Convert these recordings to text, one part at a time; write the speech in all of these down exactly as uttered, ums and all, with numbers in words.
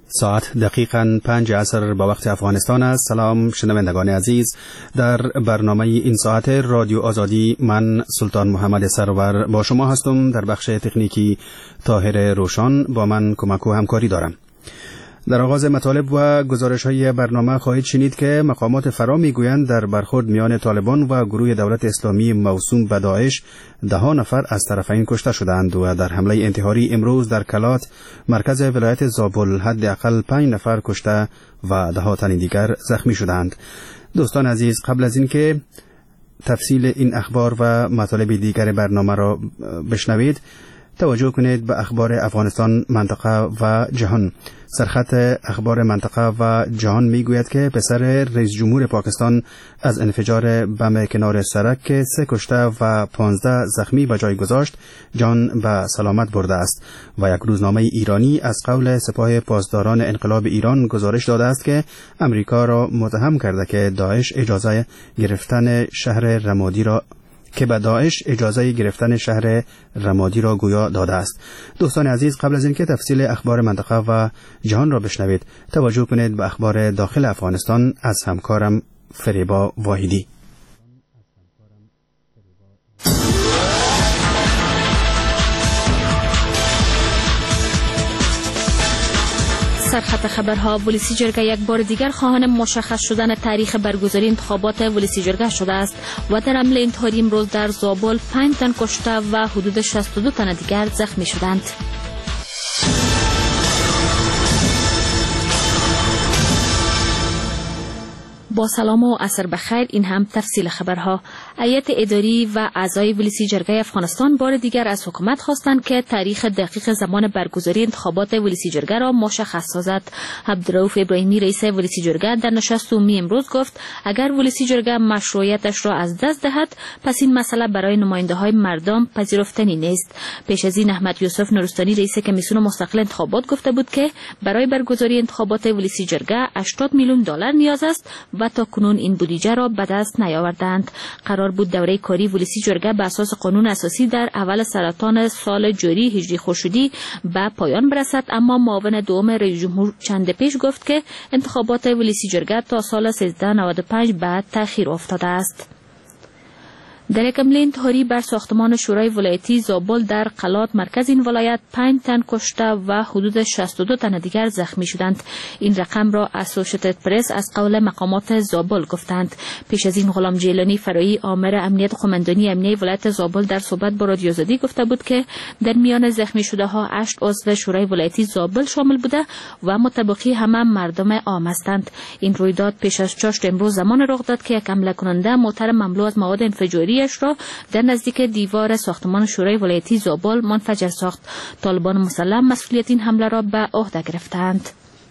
ساعت دقیقاً پنج عصر با وقت افغانستان است. سلام شنوندگان عزیز، در برنامه این ساعت رادیو آزادی من سلطان محمد سرور با شما هستم. در بخش تکنیکی طاهر روشان با من کمک و همکاری دارم. در آغاز مطالب و گزارش های برنامه خواهید شنید که مقامات فرا میگویند در برخورد میان طالبان و گروه دولت اسلامی موسوم به داعش ده ها نفر از طرفین کشته شدند و در حمله انتحاری امروز در کلات مرکز ولایت زابل حداقل پنج نفر کشته و ده ها تن دیگر زخمی شدند. دوستان عزیز، قبل از اینکه تفصیل این اخبار و مطالب دیگر برنامه را بشنوید، توجه کنید به اخبار افغانستان، منطقه و جهان. سرخط اخبار منطقه و جهان میگوید که پسر رئیس جمهور پاکستان از انفجار بم کنار سرک که سه کشته و پانزده زخمی به جای گذاشت جان به سلامت برده است. و یک روزنامه ایرانی از قول سپاه پاسداران انقلاب ایران گزارش داده است که امریکا را متهم کرده که داعش اجازه گرفتن شهر رمادی را که به داعش اجازه گرفتن شهر رمادی را گویا داده است. دوستان عزیز، قبل از اینکه تفصیل اخبار منطقه و جهان را بشنوید، توجه کنید به اخبار داخل افغانستان از همکارم فریبا واحدی. سرخط خبرها: ولسی جرگه یک بار دیگر خواهان مشخص شدن تاریخ برگزاری انتخابات ولسی جرگه شده است و در حمله انتحاری امروز در زابل پنج تن کشته و حدود شصت و دو تن دیگر زخمی شدند. با سلام و عصر بخیر، این هم تفصیل خبرها. هیئت اداری و اعضای ولسی جرگه افغانستان بار دیگر از حکومت خواستند که تاریخ دقیق زمان برگزاری انتخابات ولسی جرگه را مشخص سازد. عبدالرؤوف ابراهیمی رئیس ولسی جرگه در نشست عمومی امروز گفت اگر ولسی جرگه مشروعیتش را از دست دهد پس این مسئله برای نماینده های مردم پذیرفتنی نیست. پیش از این احمد یوسف نورستانی رئیس کمیسیون مستقل انتخابات گفته بود که برای برگزاری انتخابات ولسی جرگه هشتاد میلیون دلار نیاز است و تا کنون این بودجه را به دست نیاوردند. قرار بود دوره کاری ولسی جرگه به اساس قانون اساسی در اول سرطان سال جاری هجری خورشیدی به پایان برسد، اما معاون دوم رئیس جمهور چند پیش گفت که انتخابات ولسی جرگه تا سال سیزده نود و پنج بعد تأخیر افتاده است. در یک حمله انتحاری بر ساختمان شورای ولایتی زابل در قلات مرکز این ولایت پنج تن کشته و حدود شصت و دو تن دیگر زخمی شدند. این رقم را اسوشیتد پرس از قول مقامات زابل گفتند. پیش از این غلام جیلانی فرایی آمر امنیت قماندانی امنیه ولایت زابل در صحبت با رادیو آزادی گفته بود که در میان زخمی شده ها هشت عضو شورای ولایتی زابل شامل بوده و متبقی همه مردم عام هستند. این رویداد پیش از چاشت امروز زمان رخ داد که یک حمله کننده موتر مملو از مواد انفجاری را در نزدیک دیوار ساختمان شورای ولایتی زابل منفجر ساخت. طالبان مسلح مسئولیت این حمله را به عهده گرفتند.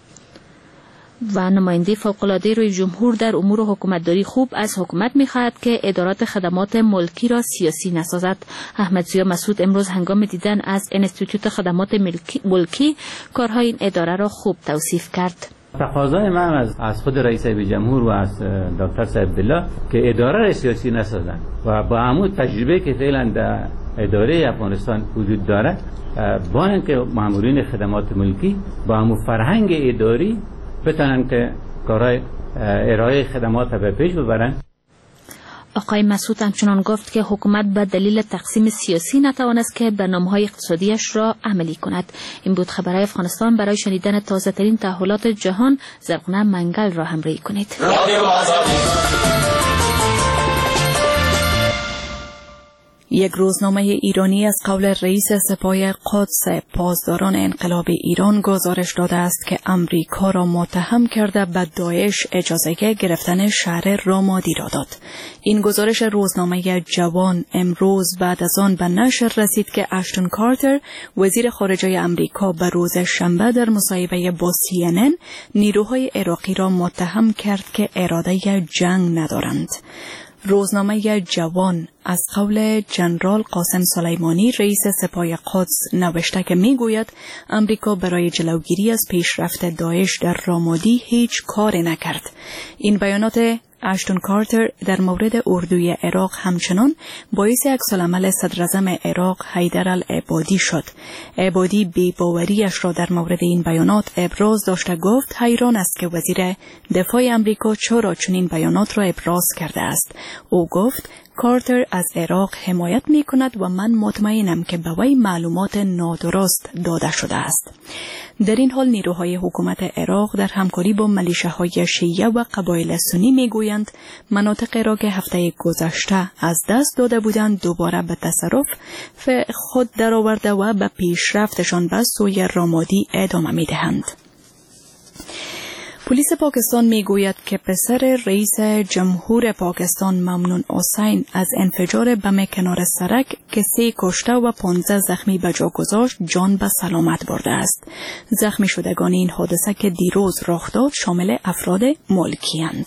و نماینده فوق‌العاده رئیس جمهور در امور حکومتداری خوب از حکومت می‌خواهد که ادارات خدمات ملکی را سیاسی نسازد. احمد ضیا مسعود امروز هنگام دیدن از انستیتوت خدمات ملکی کارهای این اداره را خوب توصیف کرد. تقاضای من از از خود رئیس جمهور و از دکتر صاحب عبدالله که اداره را سیاسی نسازند و با همون تجربه که فعلا در اداره افغانستان وجود داره، با اینکه مامورین خدمات ملکی با همون فرهنگ اداری بتونن که کارهای ارائه خدمات را به پیش ببرن. آقای مسعود همچنان گفت که حکومت به دلیل تقسیم سیاسی نتوانست که برنامه‌های اقتصادیش را عملی کند. این بود خبرهای افغانستان. برای شنیدن تازه‌ترین تحولات جهان زرغونه منگل را همراهی کنید. یک روزنامه ایرانی از قول رئیس سپاه قدس پاسداران انقلاب ایران گزارش داده است که امریکا را متهم کرده به داعش اجازه گرفتن شهر رمادی را داد. این گزارش روزنامه جوان امروز بعد از آن به نشر رسید که اشتون کارتر وزیر خارجه امریکا به روز شنبه در مصاحبه با سی ان ان نیروهای عراقی را متهم کرد که اراده جنگ ندارند. روزنامه جوان از قول جنرال قاسم سلیمانی رئیس سپاه قدس نوشته که میگوید امریکا برای جلوگیری از پیشرفت داعش در رمادی هیچ کاری نکرد. این بیانات اشتون کارتر در مورد اردوی عراق همچنان باعث عکس‌العمل صدراعظم عراق حیدر العبادی شد. عبادی بی‌باوری‌اش را در مورد این بیانات ابراز داشته گفت حیران است که وزیر دفاع امریکا چرا چنین بیانات را ابراز کرده است. او گفت کارتر از عراق حمایت می کند و من مطمئنم که به وی معلومات نادرست داده شده است. در این حال نیروهای حکومت عراق در همکاری با ملیشه‌های شیعه و قبایل سنی می گویند مناطق را که هفته گذشته از دست داده بودند دوباره به تصرف خود درآورده و به پیشرفتشان به سوی رامادی ادامه می دهند. پلیس پاکستان می گوید که پسر رئیس جمهور پاکستان ممنون حسین از انفجار بم کنار سرک که سه کشته و پانزده زخمی به جا گذاشت جان به سلامت برده است. زخمی شدگان این حادثه که دیروز رخ داد شامل افراد ملکی‌اند.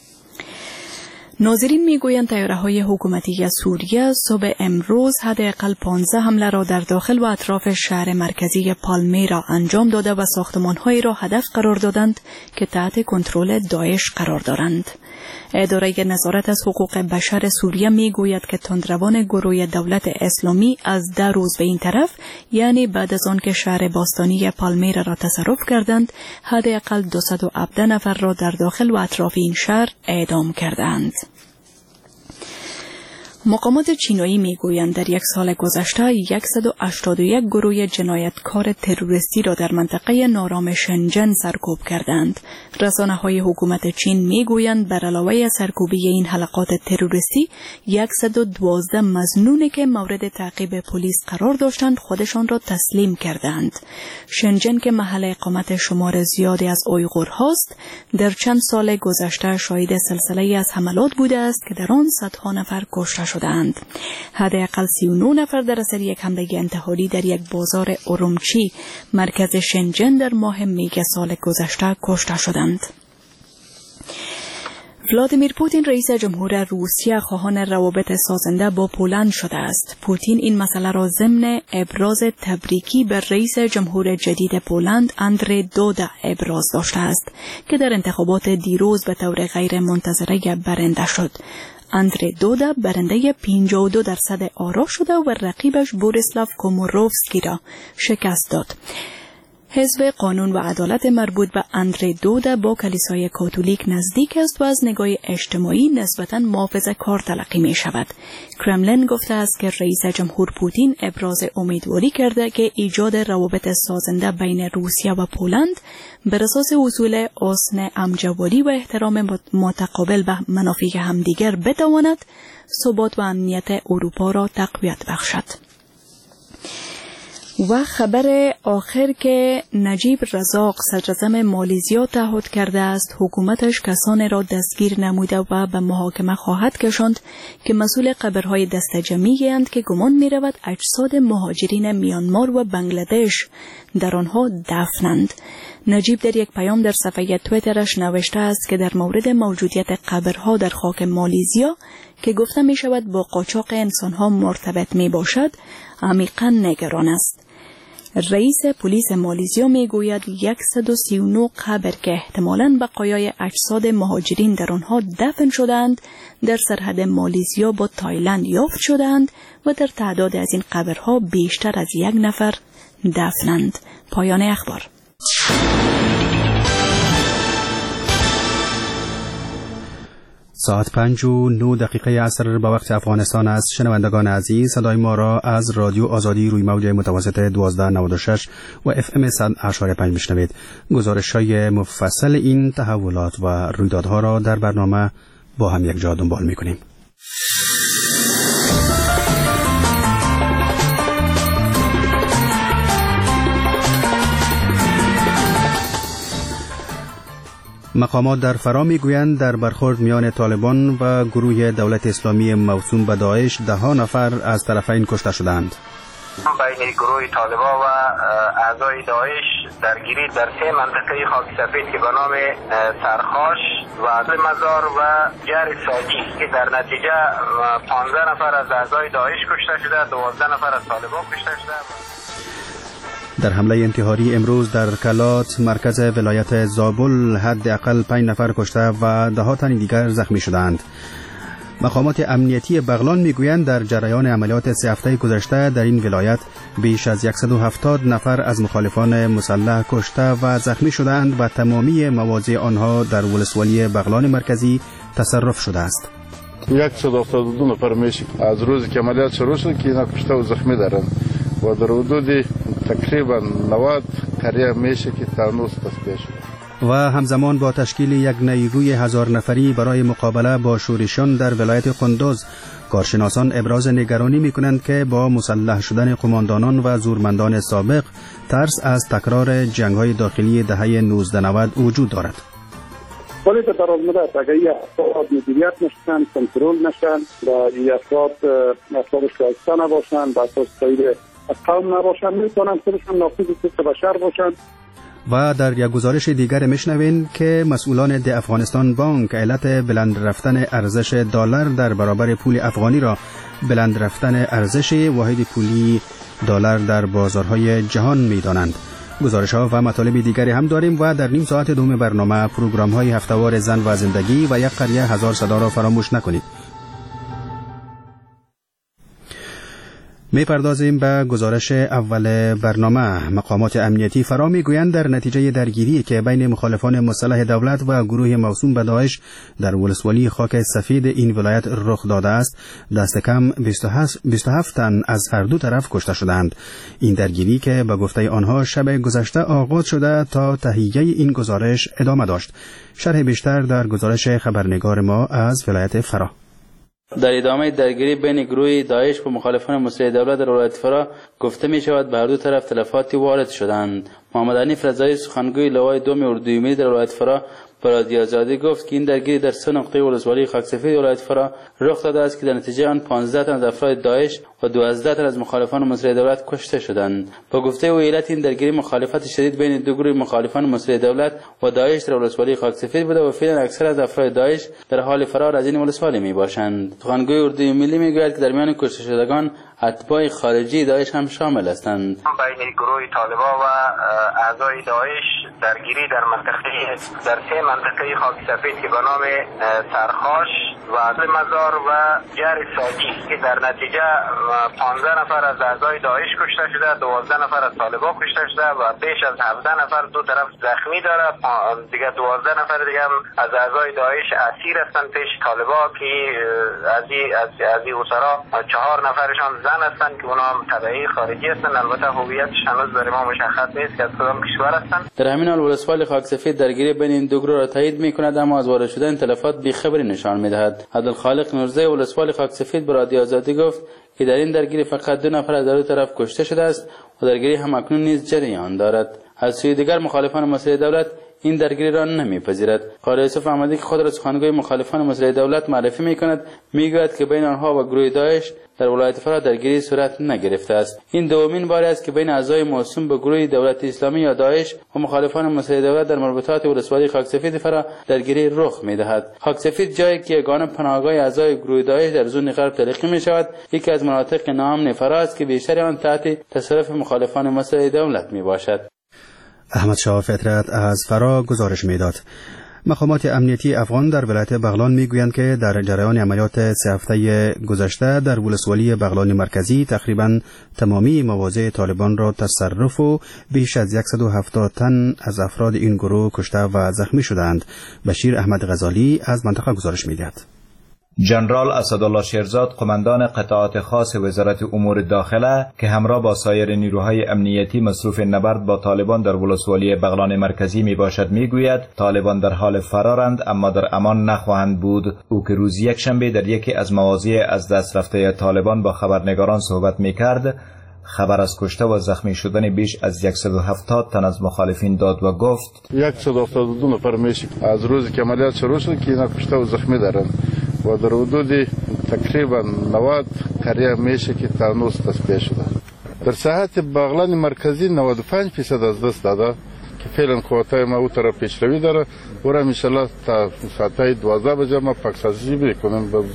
ناظرین میگویند طیاره‌های حکومتی سوریه صبح امروز حداقل پانزده حمله را در داخل و اطراف شهر مرکزی پالمیرا انجام داده و ساختمان‌هایی را هدف قرار دادند که تحت کنترل داعش قرار دارند. اداره نظارت از حقوق بشر سوریه میگوید که تندروان گروه دولت اسلامی از ده روز به این طرف، یعنی بعد از آن که شهر باستانی پالمیرا را تصرف کردند، حداقل دویست و هفده نفر را در داخل و اطراف این شهر اعدام کردند. مقامات چینایی میگویند در یک سال گذشته صد و هشتاد و یک گروه جنایتکار تروریستی را در منطقه نارام شنجن سرکوب کردند. رسانه‌های حکومت چین میگویند بر علاوه سرکوبی این حلقات تروریستی صد و دوازده مظنون که مورد تعقیب پلیس قرار داشتند خودشان را تسلیم کردند. شنجن که محل اقامت شمار زیادی از اویغورهاست در چند سال گذشته شاهد سلسله از حملات بوده است که در آن صدها نفر کشته شدند. حداقل سی و نه نفر در اثر یک حمله انتحاری در یک بازار ارومچی مرکز شنجن در ماه می سال گذشته کشته شدند. ولادیمیر پوتین رئیس جمهور روسیه خواهان روابط سازنده با پولند شده است. پوتین این مسئله را ضمن ابراز تبریکی به رئیس جمهور جدید پولند اندری دودا ابراز داشته است که در انتخابات دیروز به طور غیر منتظره برنده شد. اندری دودا برنده پنجاه و دو درصد آرا شده و رقیبش بوریسلاو کوموروفسکی را شکست داد. حزب قانون و عدالت مربوط به اندری دودا با کلیسای کاتولیک نزدیک است و از نگاه اجتماعی نسبتاً محافظه‌کار تلقی می شود. کرملین گفته است که رئیس جمهور پوتین ابراز امیدواری کرده که ایجاد روابط سازنده بین روسیه و پولند بر اساس اصول حسن همجواری و احترام متقابل به منافع همدیگر بتواند ثبات و امنیت اروپا را تقویت بخشد. و خبر آخر که نجیب رزاق صدراعظم مالزیا تعهد کرده است حکومتش کسانی را دستگیر نموده و به محاکمه خواهد کشاند که مسئول قبرهای دست جمعی اند که گمان می رود اجساد مهاجرین میانمار و بنگلادش در آنها دفنند. نجیب در یک پیام در صفحه تویترش نوشته است که در مورد موجودیت قبرها در خاک مالزیا که گفته می شود با قاچاق انسانها مرتبط می باشد عمیقاً نگران است. رئیس پلیس مالزیا می گوید صد و سی و نه قبر که احتمالاً بقایای اجساد مهاجرین در آنها دفن شدند در سرحد مالزیا با تایلند یافت شدند و در تعداد از این قبرها بیشتر از یک نفر دفنند. پایان اخبار. ساعت پنج و نه دقیقه عصر به وقت افغانستان است. شنوندگان عزیز، صدای ما را از رادیو آزادی روی موج متوسط دوازده نود و شش و اف ام صد و پنج میشنوید. گزارش‌های مفصل این تحولات و رویدادها را در برنامه با هم یک جا دنبال می‌کنیم. مقامات در فرا میگویند در برخورد میان طالبان و گروه دولت اسلامی موسوم به داعش ده ها نفر از طرفین کشته شدند. بین گروه طالبان و اعضای داعش درگیری در سه منطقه خاک سفید که به نام سرخاش و مزار و جر ساجی که در نتیجه پانزده نفر از اعضای داعش کشته شده، دوازده نفر از طالبان کشته شده. در حمله انتحاری امروز در کلات مرکز ولایت زابل حداقل پنج نفر کشته و ده ها تن دیگر زخمی شدند. مقامات امنیتی بغلان میگویند در جریان عملیات سه هفته گذشته در این ولایت بیش از صد و هفتاد نفر از مخالفان مسلح کشته و زخمی شدند و تمامی مواضع آنها در ولسوالی بغلان مرکزی تصرف شده است. صد و هفتاد و دو نفر میشه از روزی که عملیات شروع شد که اینا کشته و زخمی دارند و در حدود تقریبا نود قریه میشه که تانوس تصفیه شده. و همزمان با تشکیل یک نیروی هزار نفری برای مقابله با شورشیان در ولایت قندوز، کارشناسان ابراز نگرانی می‌کنند که با مسلح شدن قماندانان و زورمندان سابق ترس از تکرار جنگ‌های داخلی دهه نوزده نود وجود دارد. ولی در دراز مدت اگر این افراد مدیریت نشن، کنترل نشن و این افراد افراد شایسته نباشن، با اساس تایید قوم نباشن، میتونن خودشون ناقض حقوق بشر باشن. و در یک گزارش دیگر میشنوین که مسئولان د افغانستان بانک علت بلند رفتن ارزش دلار در برابر پول افغانی را بلند رفتن ارزش واحد پولی دلار در بازارهای جهان میدانند. گزارش ها و مطالب دیگری هم داریم و در نیم ساعت دوم برنامه پروگرام های هفته‌وار زن و زندگی و یک قریه هزار صدا را فراموش نکنید. می پردازیم به گزارش اول برنامه. مقامات امنیتی فرا می گویند در نتیجه درگیری که بین مخالفان مسلح دولت و گروه موسوم به داعش در ولسوالی خاک سفید این ولایت رخ داده است، دست کم بیست و هفت تن از هر دو طرف کشته شدند. این درگیری که به گفته آنها شب گذشته آغاز شده تا تهیه این گزارش ادامه داشت. شرح بیشتر در گزارش خبرنگار ما از ولایت فرا. در ادامه درگیری بین گروه داعش و مخالفان مسلح دولت در ولایت فرا گفته می شود به هر دو طرف تلفاتی وارد شدند. محمد حنیف رضایی سخنگوی لوای دوم اردوی ملی در ولایت فرا به رادیو آزادی گفت که این درگیری در سه نقطه ولسوالی خاک سفید ولایت فرا رخ داده است که در نتیجه آن پانزده تن از افراد داعش و دوازده تن از مخالفان مسلح دولت کشته شدند. با گفته او علت این درگیری مخالفت شدید بین دو گروه مخالفان مسلح دولت و داعش در ولسوالی خاک سفید بوده و فعلا اکثر از افراد داعش در حال فرار از این ولسوالی می باشند. سخنگوی اردوی ملی میگوید که در میان کشته شدگان اتباع خارجی داعش هم شامل هستند. بین گروه طالبان و اعضای داعش درگیری در منطقه در سه منطقه خاک سفید که به نام سرخاش و مزار و جر ساجی که در نتیجه پانزده نفر از اعضای داعش کشته شده، دوازده نفر از طالبان کشته شده و بیش از هفده نفر دو طرف زخمی داره. دیگه دوازده نفر دیگه هم از اعضای داعش اسیر هستند پیش طالبان که از از از اسرا چهار نفرشان زن هستند که اونها هم تبعی خارجی هستند. البته هویتش هنوز برای ما مشخص نیست که از کدام کشور هستند. در همین حال ولسوالی خاک سفید درگیری بین این دو گروه را تایید می‌کند، اما از وارد شدن تلفات بی‌خبری نشان می‌دهد. عبدالخالق نورزی ولسوالی خاک سفید به رادیو آزادی گفت که در این درگیری فقط دو نفر از دو طرف کشته شده است و درگیری هم اکنون نیز جریان دارد. از سوی دیگر مخالفان مسلح دولت این درگیری را نمیپذیرد. قاری یوسف احمدی که خود را سخنگوی مخالفان مسلح دولت معرفی می‌کند میگوید که بین آنها و گروه داعش در ولایت فرا درگیری صورت نگرفته است. این دومین بار است که بین اعضای موسوم به گروه دولت اسلامی یا داعش و مخالفان مسلح دولت در مربوطات ولسوالی خاک سفید فرا درگیری رخ می‌دهد. خاک سفید جایی که یگانه پناهگاه اعضای گروه داعش در زون غرب تلقی می‌شود، یکی از مناطق ناامن فرا است که بیشتر آن تحت تصرف مخالفان مسلح دولت میباشد. احمد شاه فطرت از فرا گزارش میداد. مقامات امنیتی افغان در ولایت بغلان میگویند که در جریان عملیات سه هفته گذشته در ولسوالی بغلان مرکزی تقریبا تمامی مواضع طالبان را تصرف و بیش از صد و هفتاد تن از افراد این گروه کشته و زخمی شدند. بشیر احمد غزالی از منطقه گزارش میدهد. جنرال اسدالله شیرزاد قماندان قطاعات خاص وزارت امور داخله که همراه با سایر نیروهای امنیتی مصروف نبرد با طالبان در ولسوالی بغلان مرکزی می باشد می گوید طالبان در حال فرارند اما در امان نخواهند بود. او که روز یک شنبه در یکی از مواضع از دست رفته طالبان با خبرنگاران صحبت می کرد خبر از کشته و زخمی شدن بیش از صد و هفتاد تن از مخالفین داد و گفت صد و هفتاد و دو نفر میشه از روزی که عملیات شروع شد که اینا کشته و زخمی دارند و در حدود تقریبا نود قریه میشه که تانوس تصفیه شده. در ساحت بغلان مرکزی نود و پنج درصد از دست داده که فعلا قوتای ما او طرف پیشروی داره و را ان شاء الله تا ساعت دوازده بجه ما پاکسازی میکنیم به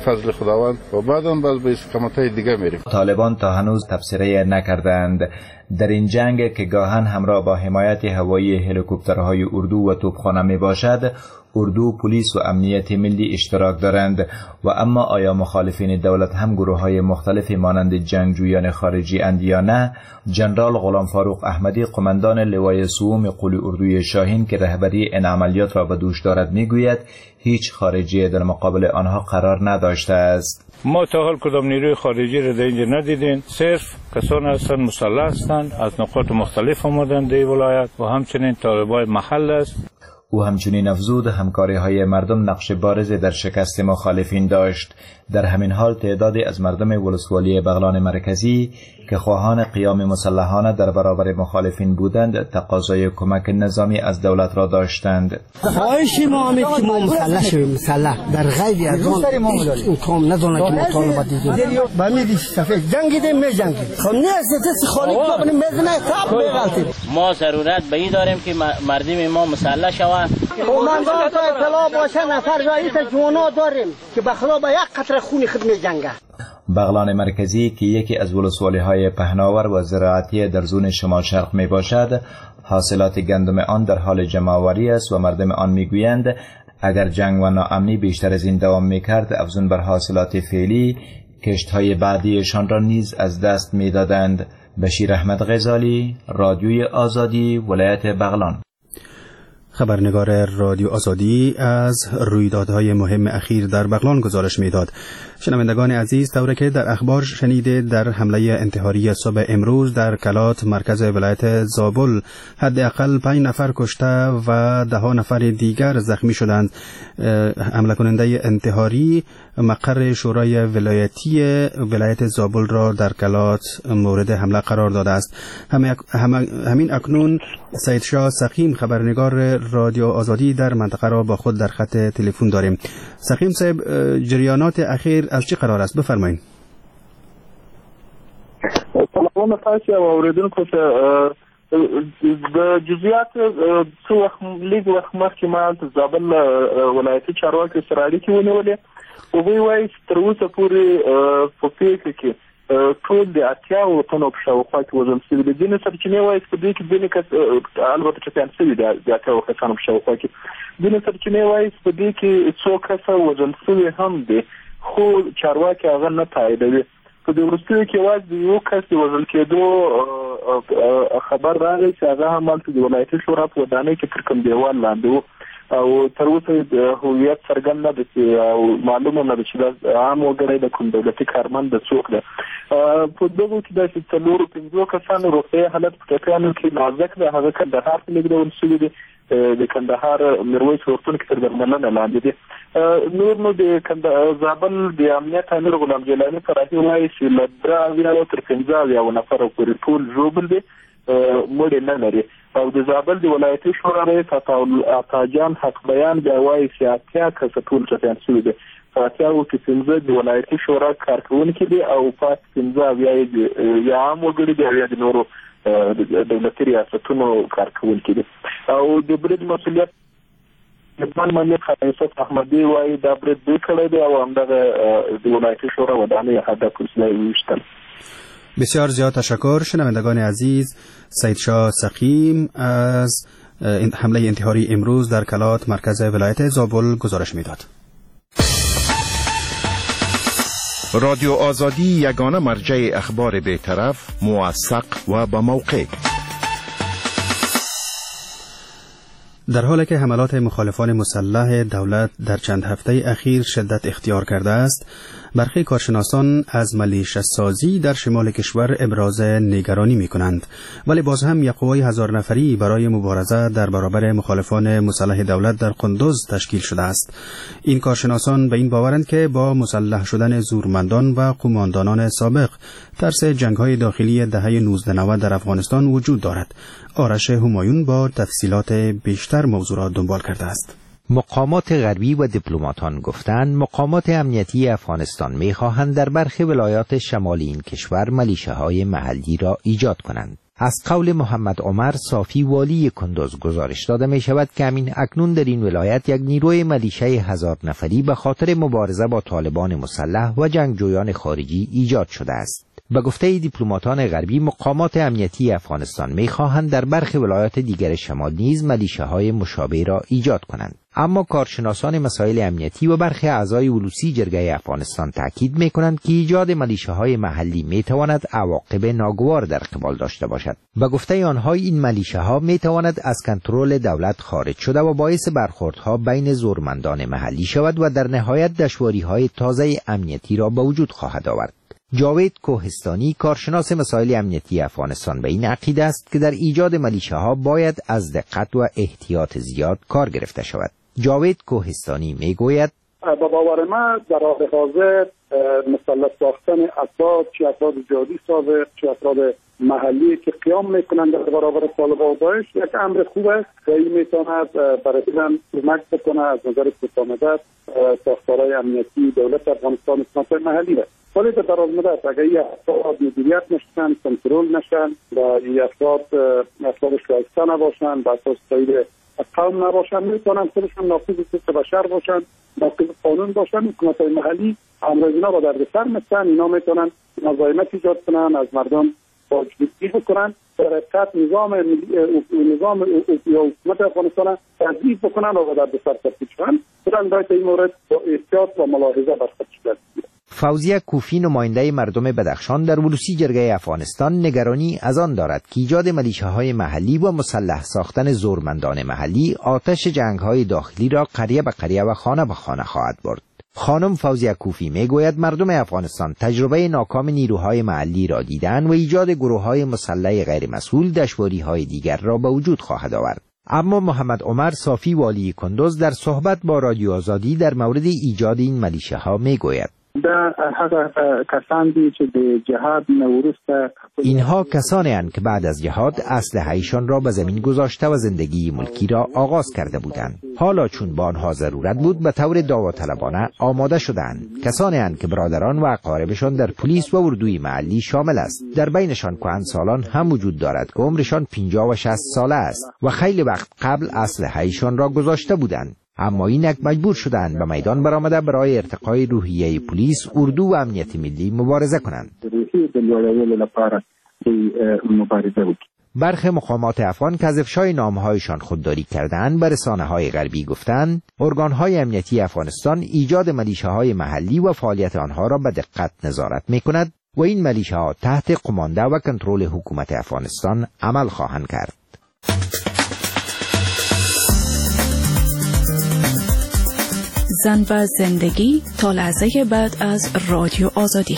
فضل خداوند و بعداً باز به استقامت‌های دیگه میریم. طالبان تا هنوز تبصره نکردند. در این جنگ که گاهن همراه با حمایت هوایی هلیکوپترهای اردو و توپخانه می باشد، اردو، پلیس و امنیت ملی اشتراک دارند و اما آیا مخالفین دولت هم گروه های مختلفی مانند جنگجویان خارجی اند یا نه؟ جنرال غلام فاروق احمدی، قماندان لوای سوم قول اردوی شاهین که رهبری این عملیات را به دوش دارد، میگوید هیچ خارجی در مقابل آنها قرار نداشته است. ما تا حال کدام نیروی خارجی را در اینجا ندیدیم، صرف کسان هستند مسلح هستند، از نقاط مختلف آمدند در ولایت و همچنین طالبای محل است. او همچنین افزود همکاری های مردم نقش بارز در شکست مخالفین داشت. در همین حال تعدادی از مردم ولسوالی بغلان مرکزی که خواهان قیام مسلحانه در برابر مخالفین بودند، تقاضای کمک نظامی از دولت را داشتند. خواهش ما همه که ما مسلح شویم، مسلح در غیر از اون کام ندانه که ما طالبات دیدیم با میدی سفید جنگیدیم می جنگیم خب نه دست خالی بابنیم مزنه تاب بغلتیم. ما ضرورت به این داریم که مردم ما مسلح شوند. قماندان تا اطلاع باشه نفر رئیس جوانا داریم که بخلاف یک قطره خون خود می جنگه. بغلان مرکزی که یکی از ولسوالی های پهناور و زراعتی در زون شمال شرق می باشد، حاصلات گندم آن در حال جمع‌آوری است و مردم آن می گویند اگر جنگ و ناامنی بیشتر از این دوام می کرد، افزون بر حاصلات فعلی، کشت های بعدیشان را نیز از دست می دادند. بشیر احمد غزالی، رادیوی آزادی، ولایت بغلان. خبرنگار رادیو آزادی از رویدادهای مهم اخیر در بغلان گزارش میداد. شنوندگان عزیز، طوری که در اخبار شنیده، در حمله انتحاری صبح امروز در کلات مرکز ولایت زابل حداقل پنج نفر کشته و ده نفر دیگر زخمی شدند. حمله کننده انتحاری مقر شورای ولایتی ولایت زابل را در کلات مورد حمله قرار داده است. همین اکنون سید شاه سقیم، خبرنگار رادیو آزادی در منطقه را با خود در خط تلفن داریم. سقیم صاحب، جریانات اخیر از چه قرار است؟ بفرمایید. سلام خاصی و اوریدونکو ته د جزئیات څو وخت لیږ وخت مخکې ما د زابل ولایتي چارواکو سره اړیکې ونیولې او دوی وایي چې تر اوسه پورې په پیښه کې ټول د اتیاوو تنو په شاوخوا کې وژل شوي دي. ځینې سرچینې وایي چې په دې کې ځینې کس البته ټپیان شوي دي د اتیاوو کسانو په شاوخوا کې. ځینې سرچینې وایي چې په دې کې څو کسه وژل شوي هم دي، خو چارواکي هغه نه تاییدوي. په دې وروستیو کې یوازې د یو کس د وژل کېدو خبر راغی چې هغه هم هلته د ولایتي شورا په ودانۍ کې تر کوم دیوال لاندې و او تر اوسه هویت څرګند نه دی او معلومه نه ده چې دا عام وګړی د کوم دولتي کارمند د څوک ده. په دغو کې داسې څلورو پنځو کسانو روغتیايي حالت په ټپیانو کې نازک ده. هغه کندهار ته لېږدول شوي دي، د کندهار میرویس روغتون کې تر درملنه لاندې دي. نور نو د زابل د امنیت امیر غلام جیلاني فرحي وایي چې له درې اویاوو تر پنځه اویاوو نفره پورې ټول ژوبل دي، مړي نه لري. او د زابل د ولایتي شورا رئیس عطاجان حق بیان بیا وایي چې اتیا کسه ټول ټپیان شوي دي. په اتیاوو کې پنځه د ولایتي شورا کارکوونکي دي او پاتې پنځه اویا یې یا عام وګړي دي او یا د نورو دولتي ریاستونو کارکوونکي دي. او د برید مسؤلیت لبنان مالیت خلیفت احمدی وایي دا برید دوی کړی دی او همدغه د ولایتي شورا ودانۍ هدف وسیله ویشتل. بسیار زیاد تشکر. شنوندگان عزیز، سید شاه سقیم از حمله انتحاری امروز در کلات مرکز ولایت زابل گزارش میداد. رادیو آزادی یگانه مرجع اخبار بی‌طرف، موثق و با موقع. در حالی که حملات مخالفان مسلح دولت در چند هفته اخیر شدت اختیار کرده است، برخی کارشناسان از ملیشه سازی در شمال کشور ابراز نگرانی می کنند. ولی باز هم یک قوای هزار نفری برای مبارزه در برابر مخالفان مسلح دولت در قندوز تشکیل شده است. این کارشناسان به این باورند که با مسلح شدن زورمندان و قماندانان سابق، ترس جنگ‌های داخلی دهه نوزده نود در افغانستان وجود دارد. آرش همایون با تفصیلات بیشتر موضوع را دنبال کرده است. مقامات غربی و دیپلماتان گفتند مقامات امنیتی افغانستان می‌خواهند در برخی ولایات شمالی این کشور ملیشه های محلی را ایجاد کنند. از قول محمد عمر صافی والی کندوز گزارش داده می شود که همین اکنون در این ولایت یک نیروی ملیشه هزار نفری به خاطر مبارزه با طالبان مسلح و جنگجویان خارجی ایجاد شده است. به گفته دیپلماتان غربی، مقامات امنیتی افغانستان می‌خواهند در برخی ولایات دیگر شمال نیز ملیشه‌های مشابه را ایجاد کنند. اما کارشناسان مسائل امنیتی و برخی اعضای ولوسی جرگه افغانستان تاکید می‌کنند که ایجاد ملیشه‌های محلی می‌تواند عواقب ناگوار در قبال داشته باشد. به گفته آنها این ملیشه‌ها می‌تواند از کنترل دولت خارج شده و باعث برخوردها بین زورمندان محلی شود و در نهایت دشواری‌های تازه امنیتی را به وجود خواهد آورد. جاوید کوهستانی کارشناس مسائل امنیتی افغانستان به این عقیده است که در ایجاد ملیشه‌ها باید از دقت و احتیاط زیاد کار گرفته شود. جاوید کوهستانی میگوید با باور من در حال حاضر مسلح ساختن افراد، چه افراد جهادی سابق چه افراد محلی که قیام میکنند در برابر طالبان و داعش یک امر خوب است و این میتواند برای کمک بکنه از نظر کوتاه‌مدت ساختارهای امنیتی دولت افغانستان و محلی است. ولی در دراز مدت اگر این افراد مدیریت نشن، کنترل نشن و این افراد افراد شایسته نباشن، بر اساس تایید قوم نباشن، میتونن خودشون ناقض حقوق بشر باشن، ناقض قانون باشن. حکومت‌های محلی امروز اینا با دردسر مثلا اینا میتونن مزاحمت ایجاد کنن، از مردم باجگیری بکنن، در حقیقت نظام نظام یا حکومت افغانستان تضعیف بکنن و با دردسر تبدیل شن. برای باید این مورد با احتیاط و ملاحظه برخوردش کرد. فوزیه کوفی نماینده مردم بدخشان در ولوسی جرگه افغانستان نگرانی از آن دارد که ایجاد ملیشه‌های محلی و مسلح ساختن زورمندان محلی آتش جنگ‌های داخلی را قریه به قریه و خانه به خانه خواهد برد. خانم فوزیه کوفی میگوید مردم افغانستان تجربه ناکام نیروهای محلی را دیدن و ایجاد گروه‌های مسلح غیر مسئول دشواری‌های دیگر را به وجود خواهد آورد. اما محمد عمر صافی والی کندوز در صحبت با رادیو آزادی در مورد ایجاد این ملیشه‌ها میگوید دا هغه کسان دي چې د جهاد نه وروسته اینها کسانی اند که بعد از جهاد اسلحه‌ایشان را به زمین گذاشته و زندگی ملکی را آغاز کرده بودند. حالا چون با آنها ضرورت بود به طور داوطلبانه آماده شدند. کسانی اند که برادران و اقاربشان در پلیس و اردوی محلی شامل است. در بینشان کهنسالان هم وجود دارد که عمرشان پنجاه و شصت ساله است و خیلی وقت قبل اسلحه‌ایشان را گذاشته بودند. اما اینک مجبور شدند به میدان برآمده برای ارتقای روحیه پلیس، اردو و امنیت ملی مبارزه کنند. برخی مقامات افغان که از افشای نامه‌هایشان خودداری کردند به رسانه‌های غربی گفتند ارگان‌های امنیتی افغانستان ایجاد ملیشه‌های محلی و فعالیت آنها را به دقت نظارت می‌کند و این ملیشه‌ها تحت قمانده و کنترل حکومت افغانستان عمل خواهند کرد. زن و زندگی تا لحظه بعد از رادیو آزادی.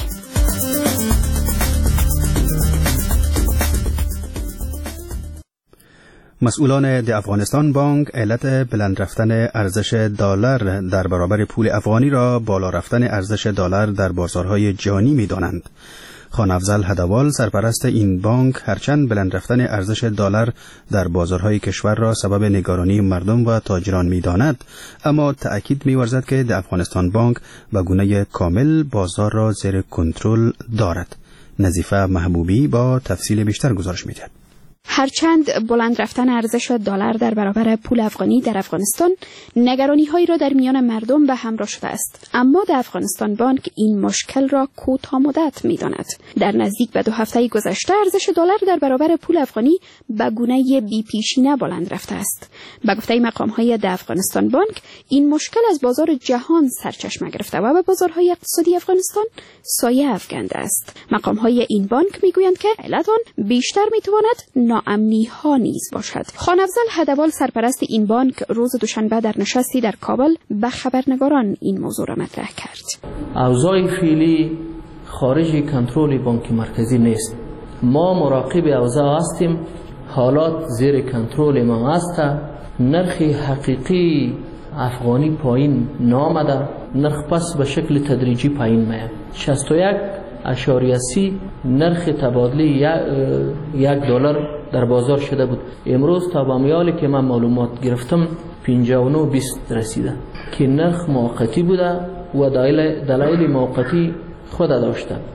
مسئولان د افغانستان بانک علت بلند رفتن ارزش دلار در برابر پول افغانی را بالا رفتن ارزش دلار در بازارهای جهانی می‌دانند. خان افضل هدوال سرپرست این بانک هرچند بلند رفتن ارزش دلار در بازارهای کشور را سبب نگرانی مردم و تاجران می‌داند، اما تأکید می‌ورزد که د افغانستان بانک به گونه کامل بازار را زیر کنترل دارد. نظیفه محبوبی با تفصیل بیشتر گزارش می‌دهد. هرچند بلند رفتن ارزش دلار در برابر پول افغانی در افغانستان نگرانی‌هایی را در میان مردم به همراه شده است، اما در افغانستان بانک این مشکل را کوتاه مدت می‌داند. در نزدیک به دو هفته گذشته ارزش دلار در برابر پول افغانی به گونه بی‌پیشینه بلند رفته است. به گفته مقام‌های در افغانستان بانک این مشکل از بازار جهان سرچشمه گرفته و به بازارهای اقتصادی افغانستان سایه افکنده است. مقام‌های این بانک می‌گویند که علت آن بیشتر می‌تواند ناامنی ها نیز باشد. خان افضل هدوال سرپرست این بانک روز دوشنبه در نشستی در کابل به خبرنگاران این موضوع را مطرح کرد. اوضاع فعلی خارج کنترل بانک مرکزی نیست. ما مراقب اوضاع هستیم. حالات زیر کنترل ما است. نرخ حقیقی افغانی پایین نامده. نرخ پس به شکل تدریجی پایین میاد. شصت و یک اشاریه سی نرخ تبادله یک دلار در بازار شده بود. امروز تا با میالی که من معلومات گرفتم پنجاه و نه بیست رسیده که نرخ موقتی بوده و دلایل دلایل موقتی خود داشته.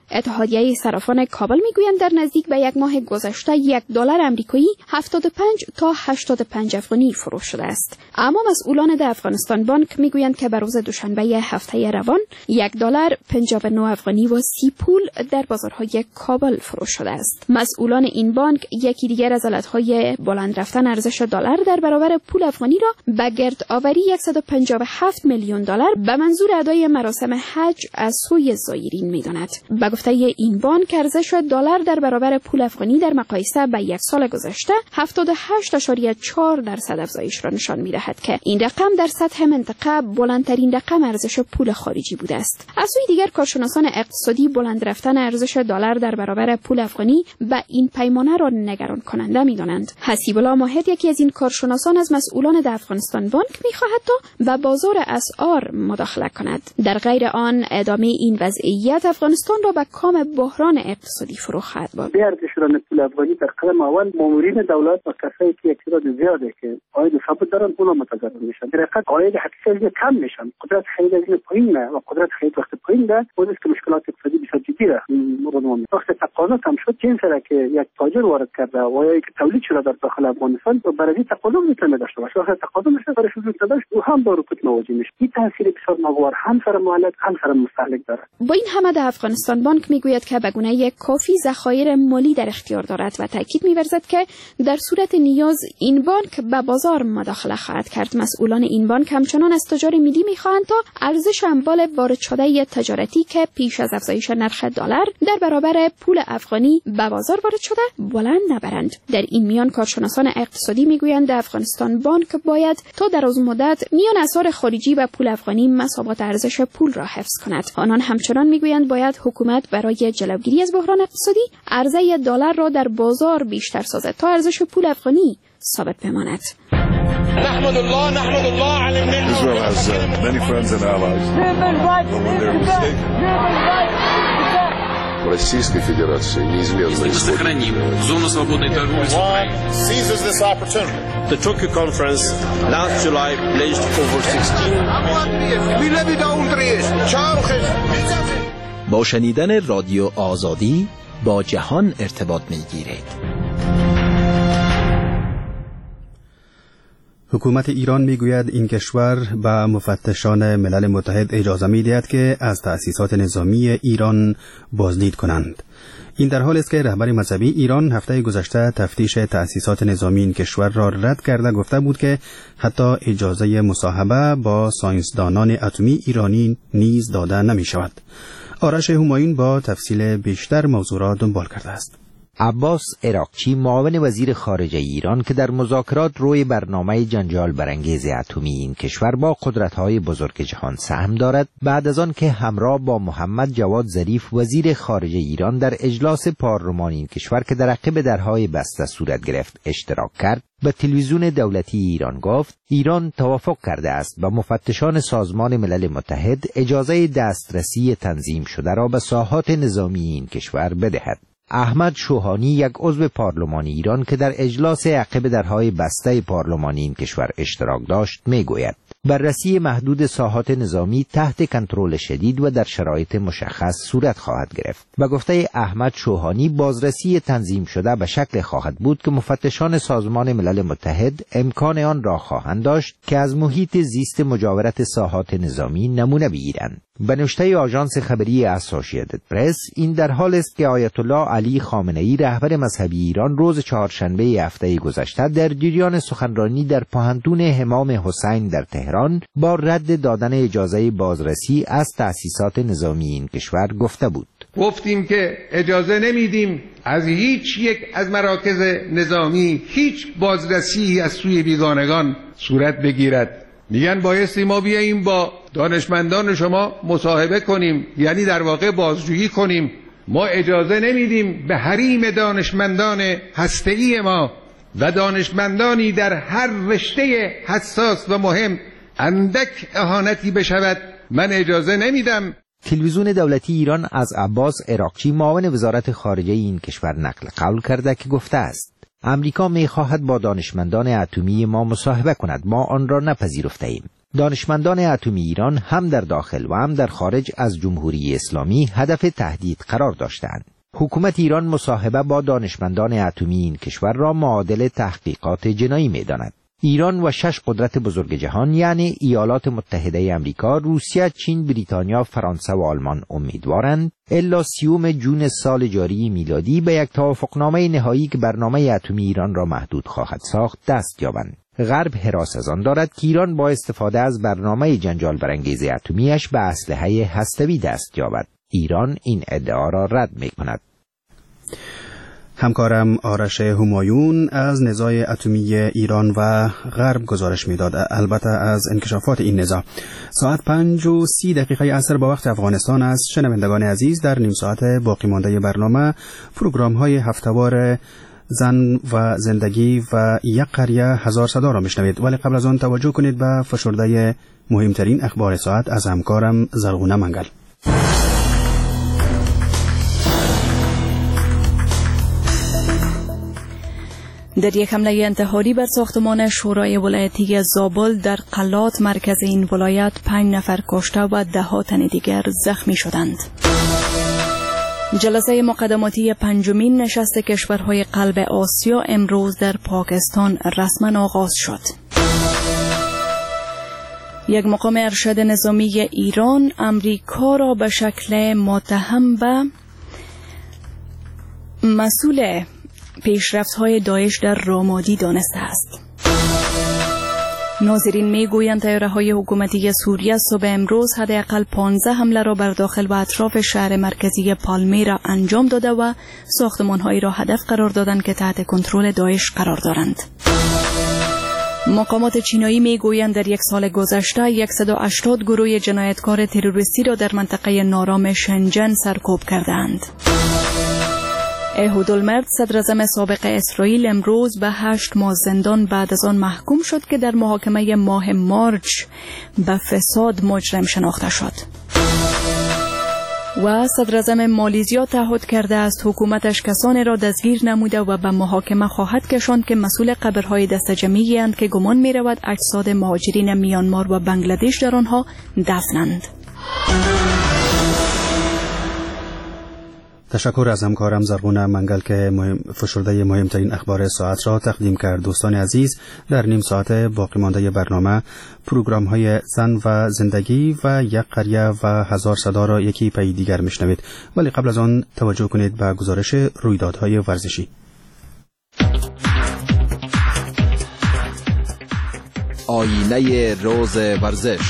اتحادیه صرافان کابل میگویند در نزدیک به یک ماه گذشته یک دلار آمریکایی هفتاد و پنج تا هشتاد و پنج افغانی فروش شده است. اما مسئولان در افغانستان بانک میگویند که به روز دوشنبه هفته روان یک دلار پنجاه و نه افغانی و سی پول در بازارهای کابل فروش شده است. مسئولان این بانک یکی دیگر از علتهای بلند رفتن ارزش دلار در برابر پول افغانی را به گرد آوری صد و پنجاه و هفت میلیون دلار به منظور ادای مراسم حج از سوی زایرین می‌داند. به گفته این بانک ارزش دلار در برابر پول افغانی در مقایسه با یک سال گذشته هفتاد و هشت اشاریه چهار درصد افزایش را نشان می‌دهد که این رقم در سطح منطقه بلندترین رقم ارزش پول خارجی بوده است. از سوی دیگر کارشناسان اقتصادی بلند رفتن ارزش دلار در برابر پول افغانی به این پیمانه را نگران کننده می‌دانند. حسیب الله ماهد یکی از این کارشناسان از مسئولان در افغانستان بانک می‌خواهد تا به بازار اسعار مداخله کند. در غیر آن ادامه این وضعیت افغانستان را به کام بحران اقتصادی فرو خواهد برد. ارزش شدن پول افغانی در قدم اول مامورین دولت و کسایی که اقتصاد زیاده که عاید ثابت دارن اونا متضرر میشن. در حقیقت عاید حقیقی کم میشن. قدرت خرید از این پایینه و قدرت خرید وقت پایینه بود که مشکلات اقتصادی بسیار جدی را مورد ما. وقت تقاضا کم شد جنس را که یک تاجر وارد کرده و یا یک تولید شده در داخل افغانستان و برای تقاضا میتونه داشته باشه. وقت تقاضا میشه برای شروع داشت او هم با رکود مواجه میشه. این تاثیر بسیار ناگوار هم سر مالک هم سر مستهلک داره. با این همه در افغانستان بانک میگوید که به گونه کافی ذخایر مالی در اختیار دارد و تاکید می‌ورزد که در صورت نیاز این بانک به بازار مداخله خواهد کرد. مسئولان این بانک همچنان از تجار ملی می‌خواهند تا ارزش اموال وارد شده تجارتی که پیش از افزایش نرخ دلار در برابر پول افغانی به بازار وارد شده بلند نبرند. در این میان کارشناسان اقتصادی میگویند افغانستان بانک باید تا درازمدت میان اسعار خارجی و پول افغانی مساوات ارزش پول را حفظ کند. آنان همچنان میگویند باید حکومت برای جلوگیری از بحران اقتصادی عرضه دلار را در بازار بیشتر سازد تا ارزش پول افغانی ثابت بماند. نحمد الله نحمد الله على النعمة. Israel has uh, many friends and allies. Российской Федерации неизменно сохраним зону свободной торговли с Украиной. Seizes this opportunity. The Tokyo conference last July pledged over sixteen. با شنیدن رادیو آزادی با جهان ارتباط می‌گیرید. حکومت ایران میگوید این کشور به مفتشان ملل متحد اجازه میدهد که از تأسیسات نظامی ایران بازدید کنند. این در حال است که رهبر مذهبی ایران هفته گذشته تفتیش تأسیسات نظامی این کشور را رد کرده گفته بود که حتی اجازه مصاحبه با ساینسدانان اتمی ایرانی نیز داده نمی شود. آرش همایون با تفصیل بیشتر موضوع را دنبال کرده است. عباس عراقچی معاون وزیر خارجه ایران که در مذاکرات روی برنامه جنجال برانگیز اتمی این کشور با قدرت‌های بزرگ جهان سهم دارد، بعد از آن که همراه با محمد جواد ظریف وزیر خارجه ایران در اجلاس پارلمان این کشور که در عقب درهای بسته صورت گرفت اشتراک کرد، به تلویزیون دولتی ایران گفت ایران توافق کرده است به مفتشان سازمان ملل متحد اجازه دسترسی تنظیم شده را به ساحات نظامی این کشور بدهد. احمد شوهانی یک عضو پارلمان ایران که در اجلاس عقب درهای بسته پارلمان این کشور اشتراک داشت میگوید بررسی محدود ساحات نظامی تحت کنترل شدید و در شرایط مشخص صورت خواهد گرفت. به گفته احمد شوهانی بازرسی تنظیم شده به شکل خواهد بود که مفتشان سازمان ملل متحد امکان آن را خواهند داشت که از محیط زیست مجاورت ساحات نظامی نمونه بگیرند. به نوشته آژانس خبری اسوسییتد پرس این در حال است که آیت الله علی خامنه‌ای رهبر مذهبی ایران روز چهارشنبه هفته گذشته در جریان سخنرانی در پاهنتون همام حسین در تهران با رد دادن اجازه بازرسی از تأسیسات نظامی این کشور گفته بود. گفتیم که اجازه نمیدیم از هیچ یک از مراکز نظامی هیچ بازرسی از سوی بیگانگان صورت بگیرد. میگن بایستی ما بیاییم با دانشمندان شما مصاحبه کنیم، یعنی در واقع بازجویی کنیم. ما اجازه نمیدیم به حریم دانشمندان هسته‌ای ما و دانشمندانی در هر رشته حساس و مهم اندک اهانتی بشود من اجازه نمیدم. تلویزیون دولتی ایران از عباس عراقچی معاون وزارت خارجه این کشور نقل قول کرده که گفته است امریکا می‌خواهد با دانشمندان اتمی ما مصاحبه کند، ما آن را نپذیرفته‌ایم. دانشمندان اتمی ایران هم در داخل و هم در خارج از جمهوری اسلامی هدف تهدید قرار داشتند. حکومت ایران مصاحبه با دانشمندان اتمی این کشور را معادل تحقیقات جنایی می‌داند. ایران و شش قدرت بزرگ جهان یعنی ایالات متحده آمریکا، روسیه، چین، بریتانیا، فرانسه و آلمان امیدوارند الا سیوم جون سال جاری میلادی به یک توافقنامه نهایی که برنامه اتمی ایران را محدود خواهد ساخت دست یابند. غرب حراس از آن دارد که ایران با استفاده از برنامه جنجال برانگیز اتمیش به اسلحه هسته‌ای دست یابد. ایران این ادعا را رد می‌کند. همکارم آرش همایون از نزاع اتمی ایران و غرب گزارش میداد. البته از انکشافات این نزاع. ساعت پنج و سی دقیقه عصر با وقت افغانستان است. شنوندگان عزیز، در نیم ساعت باقی مانده برنامه پروگرام های هفته‌وار زن و زندگی و یک قریه هزار صدا را میشنوید، ولی قبل از آن توجه کنید به فشرده مهمترین اخبار ساعت از همکارم زرغونه منگل. در یک حمله انتحاری بر ساختمان شورای ولایتی زابل در قلات مرکز این ولایت پنج نفر کشته و ده ها تن دیگر زخمی شدند. جلسه مقدماتی پنجمین نشست کشورهای قلب آسیا امروز در پاکستان رسما آغاز شد. یک مقام ارشد نظامی ایران امریکا را به شکل متهم به مسئول پیشرفت‌های داعش در رامادی دانسته است. ناظرین میگویند طیاره‌های حکومتی سوریه صبح امروز حداقل پانزده حمله را بر داخل و اطراف شهر مرکزی پالمیرا انجام داده و ساختمان‌هایی را هدف قرار دادند که تحت کنترل داعش قرار دارند. مقامات چینایی میگویند در یک سال گذشته صد و هشتاد گروه جنایتکار تروریستی را در منطقه نارام شنجن سرکوب کردند. احود المرد صدراعظم سابق اسرائیل امروز به هشت ماه زندان بعد از آن محکوم شد که در محاکمه ماه مارچ به فساد مجرم شناخته شد. و صدراعظم مالیزیا تعهد کرده است حکومتش کسانی را دستگیر نموده و به محاکمه خواهد کشاند که مسئول قبرهای دست جمعی اند که گمان می رود اجساد مهاجرین میانمار و بنگلادش در آنها دفنند. تشکر از همکارم زرغونه منگل که مهم فشرده مهمترین اخبار ساعت را تقدیم کرد. دوستان عزیز، در نیم ساعت باقی مانده برنامه پروگرام های زن و زندگی و یک قریه و هزار صدا را یکی پی دیگر میشنوید، ولی قبل از آن توجه کنید به گزارش رویدادهای ورزشی. آینه روز ورزش.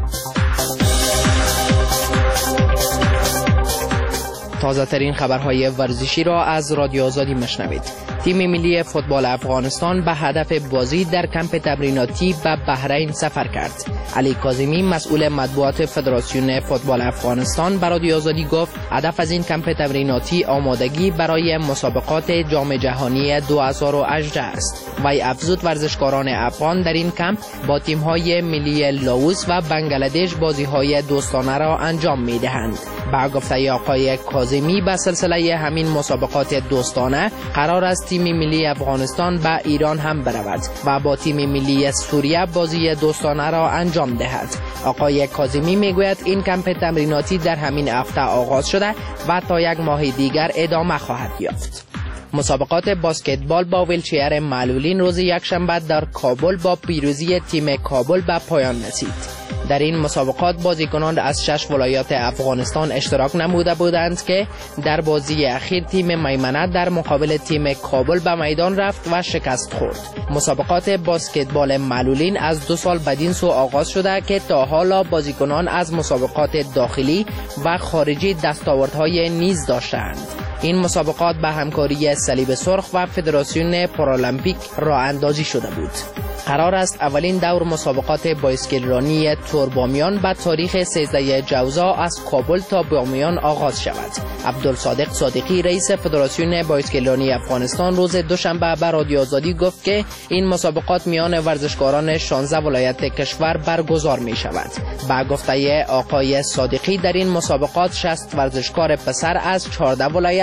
تازه ترین خبرهای ورزشی را از رادیو آزادی مشنوید. تیم ملی فوتبال افغانستان به هدف بازی در کمپ تمریناتی به بحرین سفر کرد. علی کاظمی مسئول مطبوعات فدراسیون فوتبال افغانستان به رادیو آزادی گفت هدف از این کمپ تمریناتی آمادگی برای مسابقات جام جهانی دو هزار و هجده است. وی افزود ورزشکاران افغان در این کمپ با تیم‌های ملی لاوس و بنگلادش بازی‌های دوستانه را انجام می‌دهند. با گفته آقای کاظمی به سلسله همین مسابقات دوستانه قرار است تیم ملی افغانستان به ایران هم برود و با تیم ملی سوریه بازی دوستانه را انجام دهد. آقای کاظمی میگوید این کمپ تمریناتی در همین هفته آغاز شده و تا یک ماه دیگر ادامه خواهد یافت. مسابقات باسکتبال با ویلچیر معلولین روز یکشنبه در کابل با پیروزی تیم کابل به پایان رسید. در این مسابقات بازیکنان از شش ولایات افغانستان اشتراک نموده بودند که در بازی اخیر تیم میمنه در مقابل تیم کابل به میدان رفت و شکست خورد. مسابقات باسکتبال معلولین از دو سال بدین سو آغاز شده که تا حالا بازیکنان از مسابقات داخلی و خارجی دستاوردهای نیز داشتند. این مسابقات به همکاری صلیب سرخ و فدراسیون پارالمپیک راه اندازی شده بود. قرار است اولین دور مسابقات بایسکل رانی تور بامیان به تاریخ سیزده جوزا از کابل تا بامیان آغاز شود. عبدالصادق صادقی رئیس فدراسیون بایسکل رانی افغانستان روز دوشنبه به رادیو آزادی گفت که این مسابقات میان ورزشکاران شانزده ولایت کشور برگزار می شود. با گفته آقای صادقی در این مسابقات شصت ورزشکار پسر از چهارده ولایت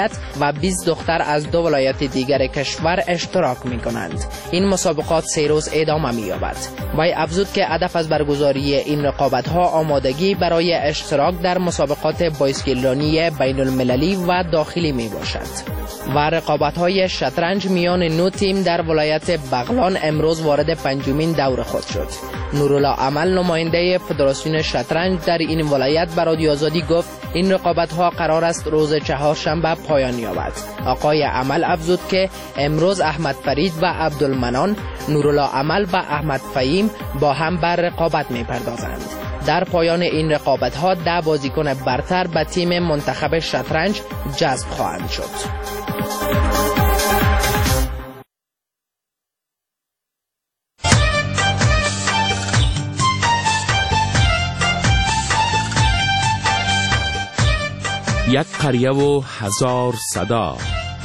ولایت و بیست دختر از دو ولایت دیگر کشور اشتراک می کنند. این مسابقات سه روز ادامه می یابد. وی افزود که هدف از برگزاری این رقابت ها آمادگی برای اشتراک در مسابقات بایسکلرانی بین المللی و داخلی می باشد. و رقابت های شطرنج میان نو تیم در ولایت بغلان امروز وارد پنجمین دور خود شد. نورالله عمل نماینده فدراسیون شطرنج در این ولایت به رادیو آزادی گفت این رقابت ها قرار است روز چهارشنبه پایان یابد. آقای عمل افزود که امروز احمد فرید و عبدالمنان، نورالله عمل و احمد فهیم با هم بر رقابت می پردازند. در پایان این رقابت ها ده بازیکن برتر به تیم منتخب شطرنج جذب خواهند شد. یک قریه و هزار صدا.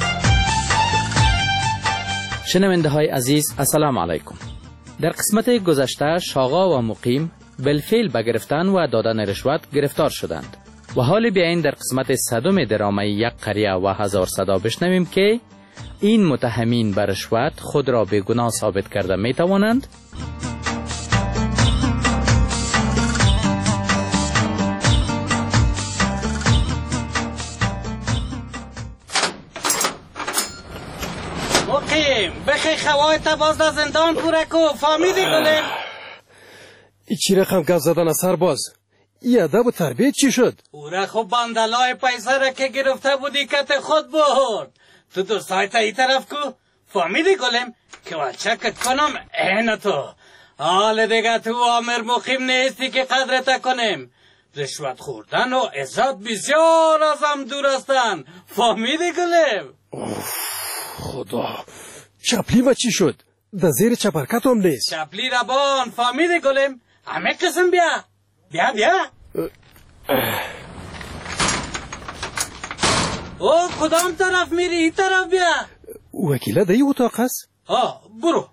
شنونده های عزیز السلام علیکم. در قسمت گذشته شاغا و مقیم بالفعل به گرفتن و دادن رشوت گرفتار شدند و حال بیاین در قسمت صدم درامه یک قریه و هزار صدا بشنویم که این متهمین به رشوت خود را بیگناه ثابت کرده می توانند. مقیم بخی خوایت باز در زندان پوره کو فهمیدی گلیم؟ ای چی رقم گفت زدن از سرباز؟ ای ادب و تربیت چی شد؟ او را خوب بندلای پیسه را که گرفته بودی کت خود برد. تو دوستای ای طرف کو فهمیدی گلیم که وچکت کنم این تو. حال دیگه تو آمر مقیم نیستی که قدرت کنیم. رشوت خوردن و عزت بسیار از هم دور هستن. فهمیدی گلیم؟ خدا چپلی ما چی شد؟ در زیر چپرکت هم نیست. چپلی ربان فهمیدی گلیم؟ همه قسم بیا بیا بیا. او کدام طرف میری؟ این طرف بیا. وکیله در این اتاق هست؟ آه برو.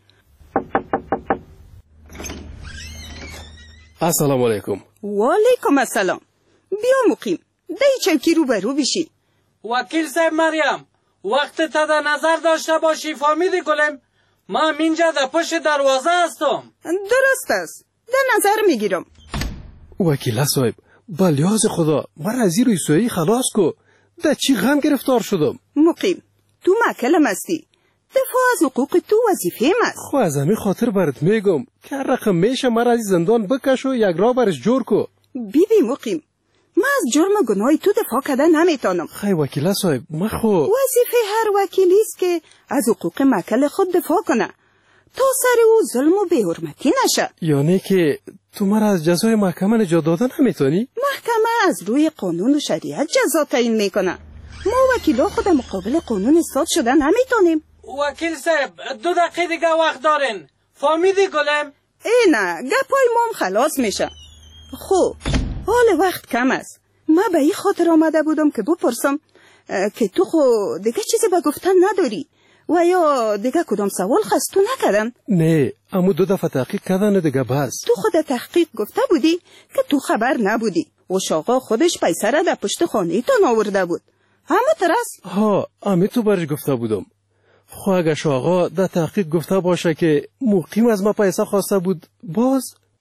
السلام علیکم. و علیکم السلام. بیا مقیم در چوکی رو برو بشی. وکیل صاحب مریم وقت تا در نظر داشته باشی فهمیدی گلیم؟ ما اینجا در پشت دروازه هستم. درست است در نظر میگیرم. وکیل صاحب با لیاز خدا من از این رویسویی خلاص کو. در چی غم گرفتار شدم؟ مقیم تو مکلم هستی. دفاع از حقوق تو وظیفه است. خو از همین خاطر برات میگم که رقم میشه من از زندان بکش و یک راه برش جور کو. بی بی مقیم من از جرم گناه تو دفاع کردن نمیتونم. خی وکیل صاحب من خو وظیفه هر وکیلی است که از حقوق مکل خود دفاع کنه تا سر او ظلم و بی‌حرمتی نشه. یعنی که تو مرا از جزای محکمه نجات دادن نمیتونی؟ محکمه از روی قانون و شریعت جزا تعیین میکنه. ما وکیلا خود مقابل قانون استاد شدن نمیتونیم. وکیل صاحب دو دقیقه دیگه وقت دارین فهمیدی گلم؟ اینه گپای ما هم خلاص میشه. خوب حال وقت کم است. من به این خاطر آمده بودم که بپرسم که تو خو دیگه چیزی به گفتن نداری و یا دیگه کدام سوال خواست تو نکردم؟ نه اما دو دفعه تحقیق کردن دیگه بس. تو خود تحقیق گفته بودی که تو خبر نبودی و شاقا خودش پیسه را در پشت خانه تان آورده بود. همه ترس؟ ها امی تو برش گفته بودم. خو اگه شاقا در تحقیق گفته باشه که مقیم از ما پیسه خواسته بود باز؟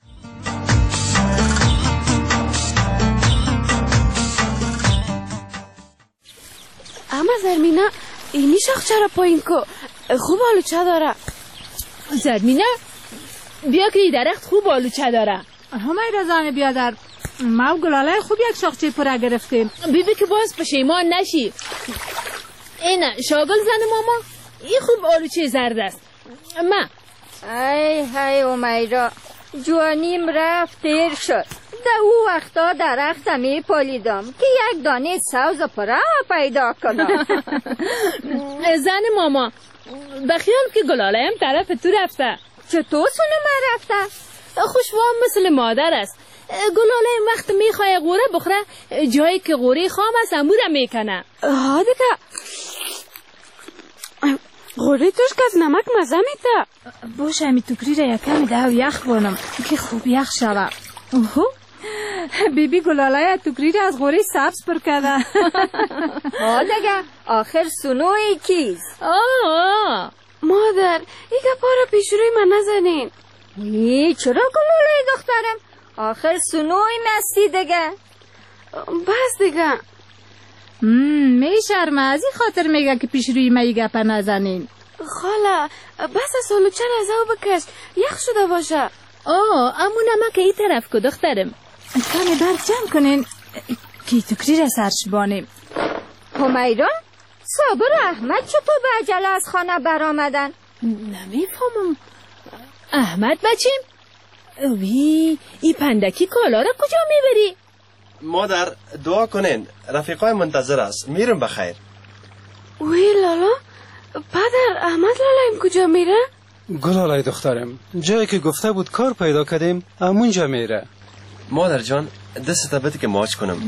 اما زرمینه اینی شاخ چرا پایین کو خوب آلوچه داره. زرمینه بیا که این درخت خوب آلوچه داره. همه رزانه بیادر ما گلاله خوب یک شاخچه پره گرفتیم. بیبی که باز پشیمان نشی. اینه شاگل زن ماما این خوب آلوچه زرد است. ما ای های امیرا جوانیم رفت تیر شد. در او وقتا درخت می پالیدم که یک دانه سوز پره پیدا کنم. زن ماما بخیال که گلاله هم طرف تو رفته. چطور سونو من رفته؟ خوشوام مثل مادر است. گلاله وقت میخواه غوره بخوره جایی که غوره خام است اموره میکنه. ها دیگه غوره توش که از نمک مزه میده. باشه همی توکری را یکمی ده و یخ بانم که خوب یخ شوه. اوهو بیبی گلالای توکری را از غوری سبز پر کرده. ها دیگه آخر سنوی کیز؟ آه مادر این گپا را پیش روی من نزنین. ای چرا گلالای دخترم؟ آخر سنوی مستی دیگه. بس دیگه. می شرمه از این خاطر میگه که پیش روی من گپا نزنین. خاله بس سالو چرا از او بکش یخ شده باشه. آه امون اما که این طرف که دخترم کمی برد جمع کنین که توکری را سرش بانیم. همیران صابر و احمد چطور به عجله از خانه برآمدن؟ نمیفهمم. احمد بچیم؟ وی این پندکی کالا را کجا میبری؟ مادر دعا کنین رفیقای منتظر است میرم بخیر. وی لالا پدر احمد لالایم کجا میره؟ گلالای دخترم جایی که گفته بود کار پیدا کردیم همونجا میره. مادر جان دست بده که ماچ کنم.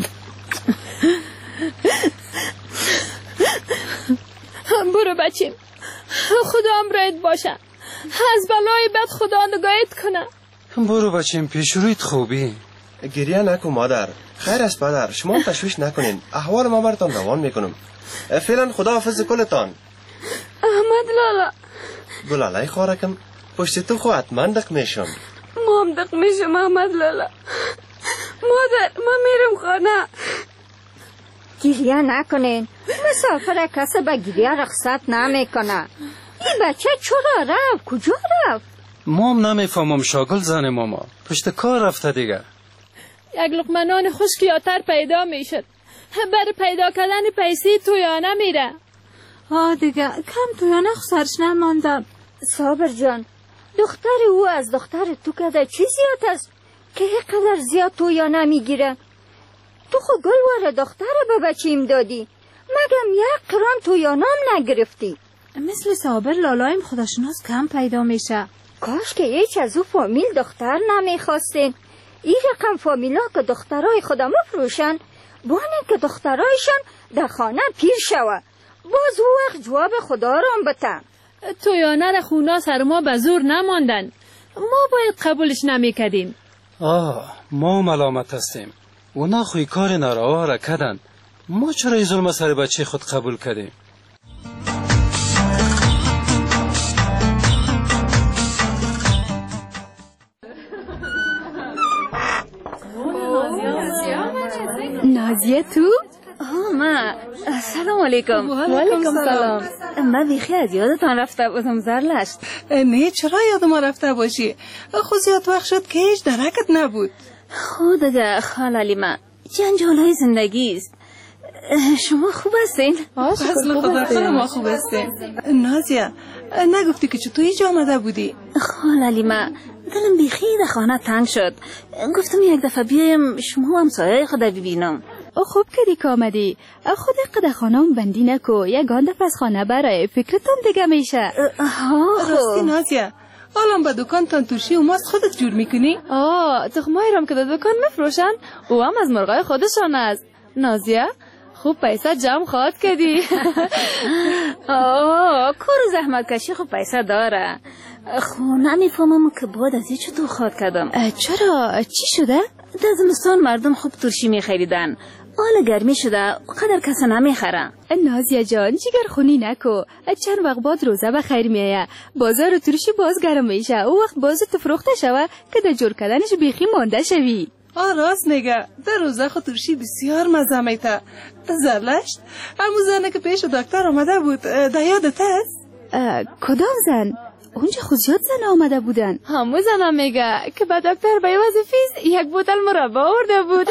برو بچیم خدا امرایت باشه از بلای بد خدا نگاهت کنه. برو بچیم پیش رویت خوبی. گریه نکن مادر. خیر است پدر شما تشویش نکنین احوال ما براتان روان میکنم. فعلا خدا حافظ کلتان. احمد لالا گلالای خارکم پشت تو خو حتما دق میشم. ما هم دق میشم احمد لالا. مادر ما میرم خانه. گریه نکنین مسافر کسی به گریه رخصت نمیکنه. این بچه چرا رفت کجا رفت؟ ما هم نمیفهمم شاگل زن ماما پشت کار رفته دیگه. یک لقمه نان خشکیاتر پیدا میشد برای پیدا کردن پیسی تویانه میره. آه دیگه کم تویانه خسرش نماندم. صابر جان دختر او از دختر تو کده چی زیاد است که اینقدر زیاد تویانه میگیره؟ تو خود گلوار دختر به بچیم دادی مگم یک قران تویانام نگرفتی؟ مثل صابر لالایم خودشناس کم پیدا میشه. کاش که هیچ از او فامیل دختر نمیخواستین. این رقم فامیلا که دخترای خدا مفروشن بانه که دخترایشان در خانه پیر شوه باز او وقت جواب خدا رام بتن. تویانه را خونا سر ما به زور نماندن ما باید قبولش نمیکدیم. آه ما ملامت هستیم اونا خوی کار ناروا را کردن ما چرا این ظلم سر بچه خود قبول کردیم؟ نازیه تو؟ آه ما سلام علیکم. و علیکم سلام. من بیخی از یادتان رفته بودم زرلشت. نه چرا یاد ما رفته باشی؟ خود زیاد وقت شد که هیچ درکت نبود. خود اگه خال علیمه جنجال های زندگی است. شما خوب هستین؟ اصلا خدا خدا ما خوب هستین. نازیه نگفتی که چطور اینجا آمده بودی؟ خال علیمه دلم بیخی در خانه تنگ شد گفتم یک دفعه بیایم شما هم سایه خود ببینم. خوب کردی که آمدی. خود قد خانه هم بندی نکو یگان دفعه از خانه برای فکرتم دیگه میشه. راستی نازیه حالا با دکان تان ترشی و ماست خودت جور میکنی؟ آه تخمایی رام که در دکان مفروشن او هم از مرغای خودشان است. نازیه خوب پیسه جمع خواهد کردی. آه کار زحمت کشی خوب پیسه داره. خب نمیفهمم که باید از این چطور خواهد کردم. چرا؟ چی شده؟ در زمستان مردم خوب ترشی میخریدن حالا گرمی شده قدر کسی نمیخره. نازیه جان جگر خونی نکو چند وقت بعد روزه بخیر میایه بازار ترشی باز گرم میشه او وقت باز تفروخته شوه که در جور کردنش بیخی مانده شوی. آه راست نگه در روزه خود ترشی بسیار مزه میته. زرلشت همون زنه که پیش دکتر آمده بود در یادت است؟ کدام زن؟ اونجا خود زیاد زن آمده بودن. همون زن میگه که به دکتر به عوض فیس یک بوتل مربا آورده بود.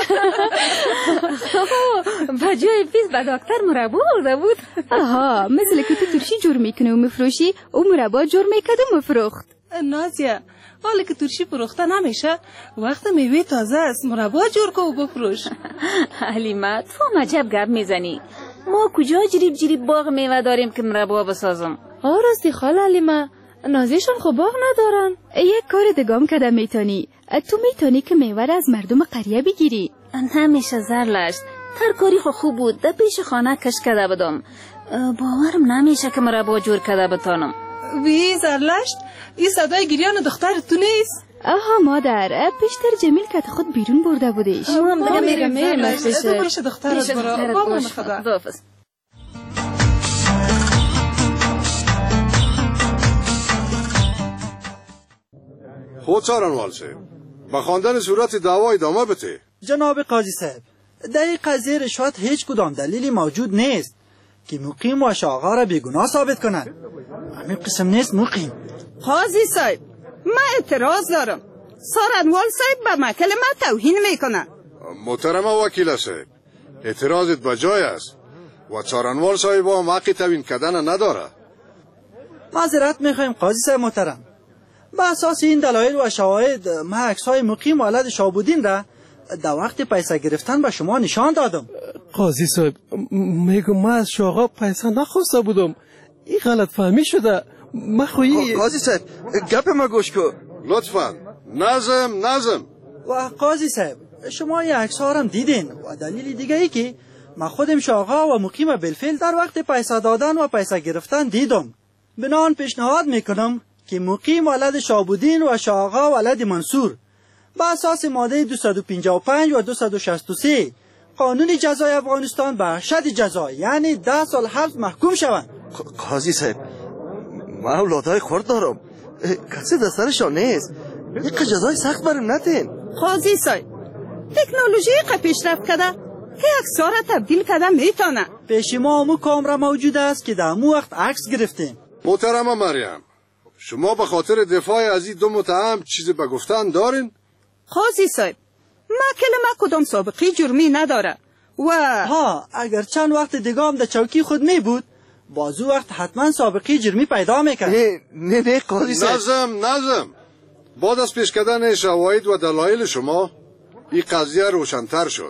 به جای فیس به دکتر مربا آورده بود. آها مثل که تو ترشی جور میکنه و مفروشی او مربا جور میکد و مفروخت. نازیه حالا که ترشی فروخته نمیشه وقت میوه تازه است مربا جور که و بفروش. حلیمه تو عجب گپ میزنی ما کجا جریب جریب باغ میوه داریم که مربا بسازم. آه راستی خاله حلیمه نازیشان خب باغ ندارن. یک کار دگام کده میتونی تو میتونی که میوه از مردم قریه بگیری. نمیشه زرلشت ترکاری خو خوب بود در پیش خانه کش کده بدم باورم نمیشه که مربا جور کده بتانم. وی زرلشت این صدای گریان دختر تو نیست؟ آها مادر، پیشتر جمیل کت خود بیرون برده بودیش. ما هم میگم میریم پیش پیش دخترت برو. بابا خدا. بافز. خود سارنوال صاحب با خواندن صورت دعوا ادامه بده. جناب قاضی صاحب، در این قضیه رشوت هیچ کدام دلیلی موجود نیست که مقیم و آقا را بیگناه ثابت کنند. همین قسم نیست مقیم. قاضی صاحب، من اعتراض دارم. سارنوال صاحب به مکل من توهین میکنه. محترم وکیل صاحب، اعتراضت بجای است و سارنوال صاحب هم حق توهین کردن نداره. معذرت میخوایم قاضی صاحب محترم. با اساس این دلایل و شواهد ما عکس‌های مقیم ولد شهاب‌الدین را در وقت پیسه گرفتن به شما نشان دادم. قاضی صاحب میگم من از شاغا پیسه نخواسته بودم. این غلط فهمی شده. من خویی قاضی صاحب گپ ما گوش کو. لطفاً نظم نظم. و قاضی صاحب شما این عکس‌ها را دیدین و دلیل دیگه ای که من خودم شاغا و مقیم بالفعل در وقت پیسه دادن و پیسه گرفتن دیدم. بنان پیشنهاد میکنم که مقیم ولد شهاب‌الدین و شاغا ولد منصور با اساس ماده دویست و پنجاه و پنج و دویست و شصت و سه قانون جزای افغانستان به شد جزا یعنی ده سال حبس محکوم شوند. قاضی صاحب من اولادهای خرد دارم، کسی دسترشان نیست، یک جزای سخت برم نتین. قاضی صاحب تکنولوژی که پیشرفت کرده که عکس‌ها را تبدیل کرده میتونه. پیش ما همو کامرا موجود است که در همو وقت عکس گرفتیم. محترم مریم، شما به خاطر دفاع از این دو متهم چیزی به گفتن دارین؟ قاضی صاحب مکل ما کدام سابقه جرمی نداره و ها اگر چند وقت دیگه هم در چوکی خود می بود بازو وقت حتما سابقه جرمی پیدا میکرد. نه نه نه قاضی صاحب نظم نظم. بعد از پیش کردن شواهد و دلایل شما این قضیه روشن‌تر شد.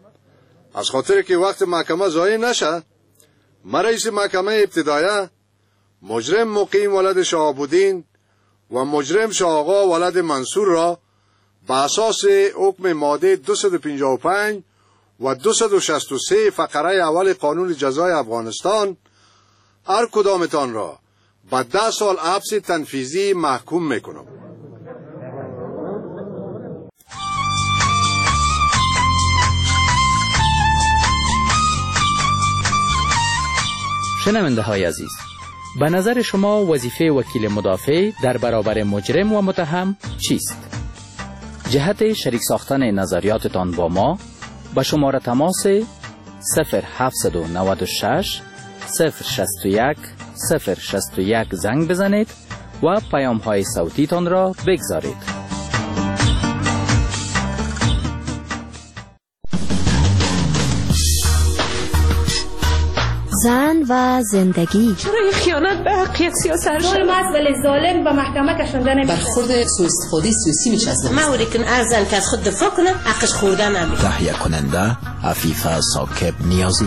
از خاطر که وقت محکمه ضایع نشه ما رئیس محکمه ابتدایه مجرم مقیم ولد شهاب‌الدین و مجرم شاغا ولد منصور را به اساس حکم ماده دویست و پنجاه و پنج و دویست و شصت و سه فقره اول قانون جزای افغانستان هر کدامتان را به ده سال حبس تنفیذی محکوم میکنم. شنونده های عزیز، به نظر شما وظیفه وکیل مدافع در برابر مجرم و متهم چیست؟ جهت شریک ساختن نظریاتتان با ما به شماره تماس صفر هفتصد و نود و شش صفر شصت و یک صفر شصت و یک زنگ بزنید و پیام های صوتیتان را بگذارید. زن و زندگی. چرا این خیانت به حقیقت سیاست ظالم است ولی ظالم به محکمه کشنده نمیشه. برخورد سوء استفاده سیاسی میچسبه. معوری کن ارزن که از خود دفاع کنه حقش خوردن نمیشه. تهیه کننده عفیفه ساکب نیازی.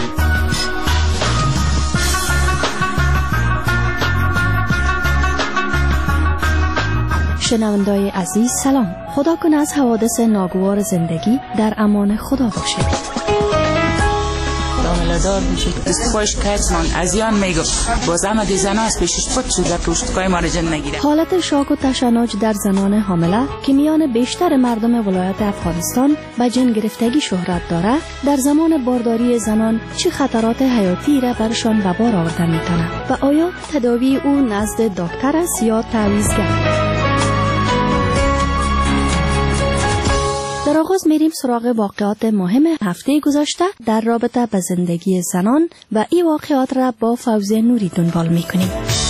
شنوندای عزیز سلام. خدا کنه از حوادث ناگوار زندگی در امان خدا باشید. دار بشید دستخوش کتمان از یان میگو باز اما دی زن هست بشیش خود شده پشتگاه ما را جن نگیره. حالت شاک و تشنج در زنان حامله که میان بیشتر مردم ولایت افغانستان به جن گرفتگی شهرت داره در زمان بارداری زنان چه خطرات حیاتی را برشان به بار آورده میتونه و آیا تداوی او نزد دکتر است یا تعویضگر؟ در آغاز میریم سراغ واقعات مهم هفته گذشته در رابطه با زندگی زنان و این واقعات را با فوزیه نوری دنبال میکنیم.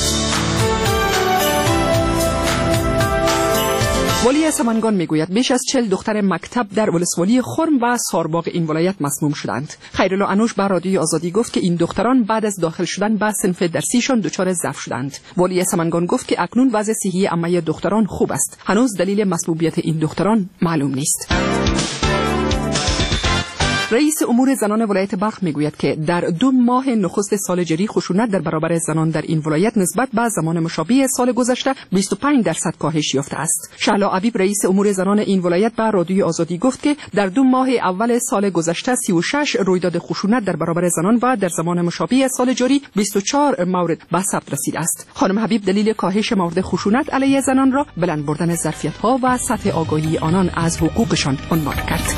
والی سمنگان میگوید بیش از چهل دختر مکتب در ولسوالی خرم و سارباغ این ولایت مسموم شدند. خیرالله انوش به رادیوی آزادی گفت که این دختران بعد از داخل شدن به صنف درسیشان دچار ضعف شدند. والی سمنگان گفت که اکنون وضع صحی عامه دختران خوب است. هنوز دلیل مسمومیت این دختران معلوم نیست. رئیس امور زنان ولایت بلخ میگوید که در دو ماه نخست سال جاری خشونت در برابر زنان در این ولایت نسبت به زمان مشابه سال گذشته بیست و پنج درصد کاهش یافته است. شعلا عبیب رئیس امور زنان این ولایت به رادیوی آزادی گفت که در دو ماه اول سال گذشته سی و شش رویداد خشونت در برابر زنان و در زمان مشابه سال جاری بیست و چهار مورد به ثبت رسیده است. خانم حبیب دلیل کاهش مورد خشونت علیه زنان را بلند بردن ظرفیت‌ها و سطح آگاهی آنان از حقوقشان عنوان کرد.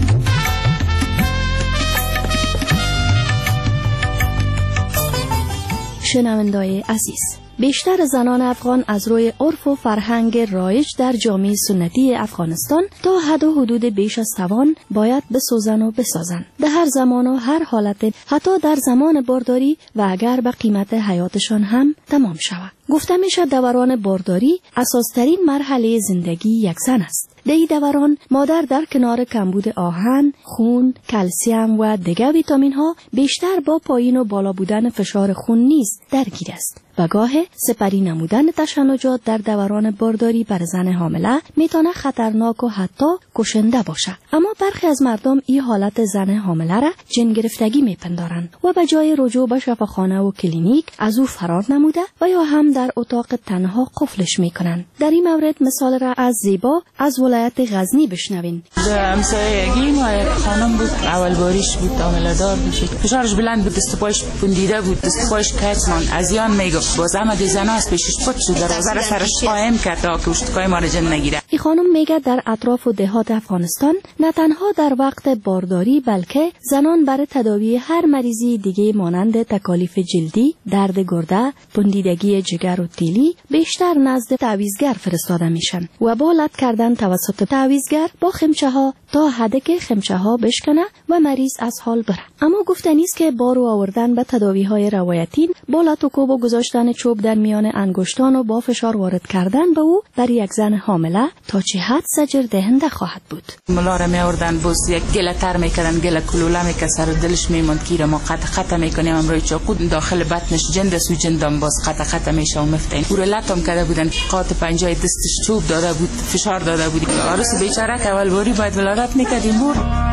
شنوندای عزیز، بیشتر زنان افغان از روی عرف و فرهنگ رایج در جامعه سنتی افغانستان تا حد و حدود بیش از توان باید بسازند و بسازند. در هر زمان و هر حالت، حتی در زمان بارداری و اگر به قیمت حیاتشان هم تمام شود. گفته میشه دوران بارداری اساسترین مرحله زندگی یک زن است. در این دوران مادر در کنار کمبود آهن، خون، کلسیم و دیگر ویتامین ها بیشتر با پایین و بالا بودن فشار خون نیز درگیر است. و گاه سپری نمودن تشنجات در دوران بارداری بر زن حامله میتونه خطرناک و حتی کشنده باشه. اما برخی از مردم این حالت زن حامله را جن گرفتگی میپندارند و به جای رجوع به شفاخانه و کلینیک از او فرار نموده و یا هم در اتاق تنها قفلش میکنند. در این مورد مثال را از زیبا از ولایت غزنی بشنوین. همسایگی ما خانم بود، اول باریش بود، حامله دار بود، فشارش بلند بود، دست پاش پوندیده بود، دست پاش کچمان ازیان میگفت. باز اما دی زناس پیشش پت شد، دروازه سرش قایم کرد تا که اشتکای ما را جن نگیره. این خانم میگه در اطراف و دهات افغانستان نه تنها در وقت بارداری بلکه زنان برای تداوی هر مریضی دیگه مانند تکالیف جلدی، درد گرده، پوندیدگی جگر و تیلی بیشتر نزد تعویضگر فرستاده میشن و با لط کردن توسط تعویضگر با خمچه ها تا حد که خمچه ها بشکنه و مریض از حال بره. اما گفته نیست که بارو آوردن به تداوی های روایتی با لط و کوب و گذاشتن چوب در میان انگشتان و با فشار وارد کردن به او بر یک زن حامله تا چه حد زجر دهنده خواهد بود. ملا را می آوردن باز یک گله تر میکردن، گله کلوله میکرد، سر دلش میموند که ما قطع قطع میکنیم، امروی چاقو داخل بطنش جند سوی جندم باز قطع قطع میشه و مفتین. او لطم کرده بودن، قاط پنجای دستش چوب داده بود، فشار داده بود. عروس بیچاره که اول باری باید ولادت میکردیم بود.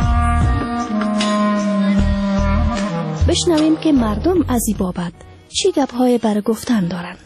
بشنویم که مردم از این بابت چی گپ‌های برای گفتن دارن.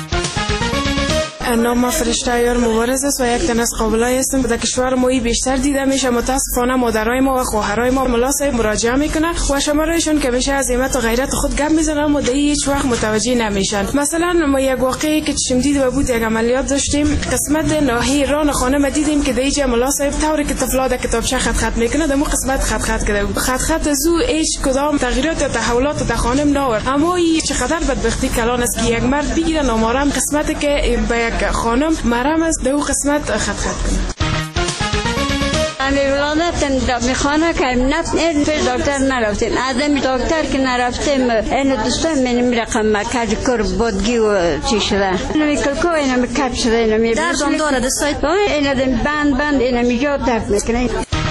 نام فرشته یار مبارز است و یک تن از قابلای هستم. در کشور ما بیشتر دیده میشه. متاسفانه مادرای ما و خواهرای ما ملا صاحب مراجعه میکنن و شمارایشون که میشه از همت و غیرت خود گپ میزنن اما دیگه هیچ وقت متوجه نمیشن. مثلا ما یک واقعی که چشم دید و بود، یک عملیات داشتیم، قسمت ناحیه ران خانه دیدیم که دیگه ملا صاحب طوری که طفلا در کتابچه خط خط میکنه دمو قسمت خط خط کرده بود. خط خط زو هیچ کدام تغییرات یا تحولات در خانم ناور. اما این چقدر بدبختی کلان است که یک مرد بگیره نامارم قسمتی که به یک خانم مرام است دو قسمت خط خط کنه. امی ولادت میخوانه که نت این پیش دکتر نرفتیم. آدمی دکتر که نرفتیم این دوستان منیم رقم کاری کر بودگی و چی شده. نمی کلکو اینمی کپ شده اینمی. دردم داره دستای. این دم بند بند اینمی جا درد میکنه.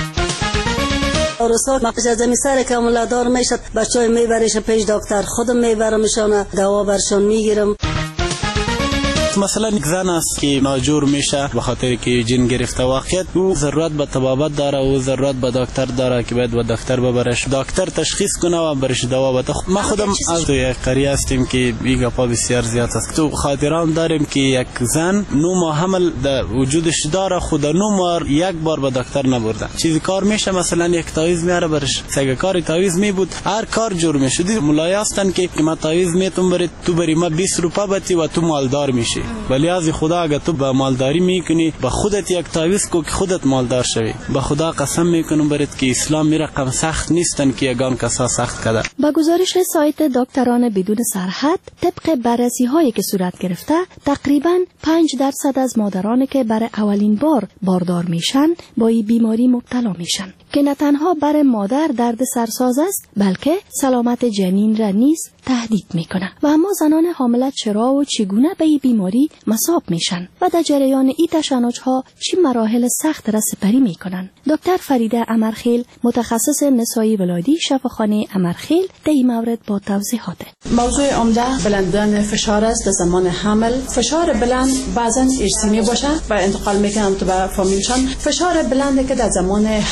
روسا ما پیش از می سر که مولادار میشد بچهای میبریش پیش دکتر، خودم میبرمشان دوا برشان میگیرم. مثلا یک زن است که ناجور میشه به خاطر که جن گرفته واقعیت او ضرورت به طبابت داره و ضرورت به دکتر داره که باید به دکتر ببرش، دکتر تشخیص کنه و برش دوا بده. ما خودم از تو یک قریه هستیم که بیگا پا بسیار زیاد است. تو خاطران داریم که یک زن نو ماه حمل در وجودش داره، خود نو ماه یک بار به دکتر نبرده. چیزی کار میشه مثلا یک تعویض میاره برش، سگ کاری تعویض می بود هر کار جور میشد. مولای هستن که ما تعویض میتون برید تو بری ما بیست روپا بتی و تو مالدار میشی. ولی از خدا اگه تو به مالداری میکنی به خودت یک تعویض کو که خودت مالدار شوی. به خدا قسم میکنم برات که اسلام می رقم سخت نیستن که یگان کسا سخت کرده. با گزارش سایت دکتران بدون سرحد طبق بررسی هایی که صورت گرفته تقریبا پنج درصد از مادرانی که برای اولین بار باردار میشن با این بیماری مبتلا میشن که نه تنها برای مادر درد سرساز است بلکه سلامت جنین را نیز تهدید میکنه. و اما زنان حامله چرا و چگونه به این بیماری مصاب میشن و در جریان این تشنج ها چی مراحل سخت را سپری میکنن؟ دکتر فریده امرخیل متخصص نسایی ولادی شفاخانه امرخیل در این مورد با توضیحات. موضوع عمده بلندان فشار است در زمان حمل. فشار بلند بعضا ارثی می باشه و انتقال میکنه تو به فامیلشان. فشار بلندی که در زمان حمل به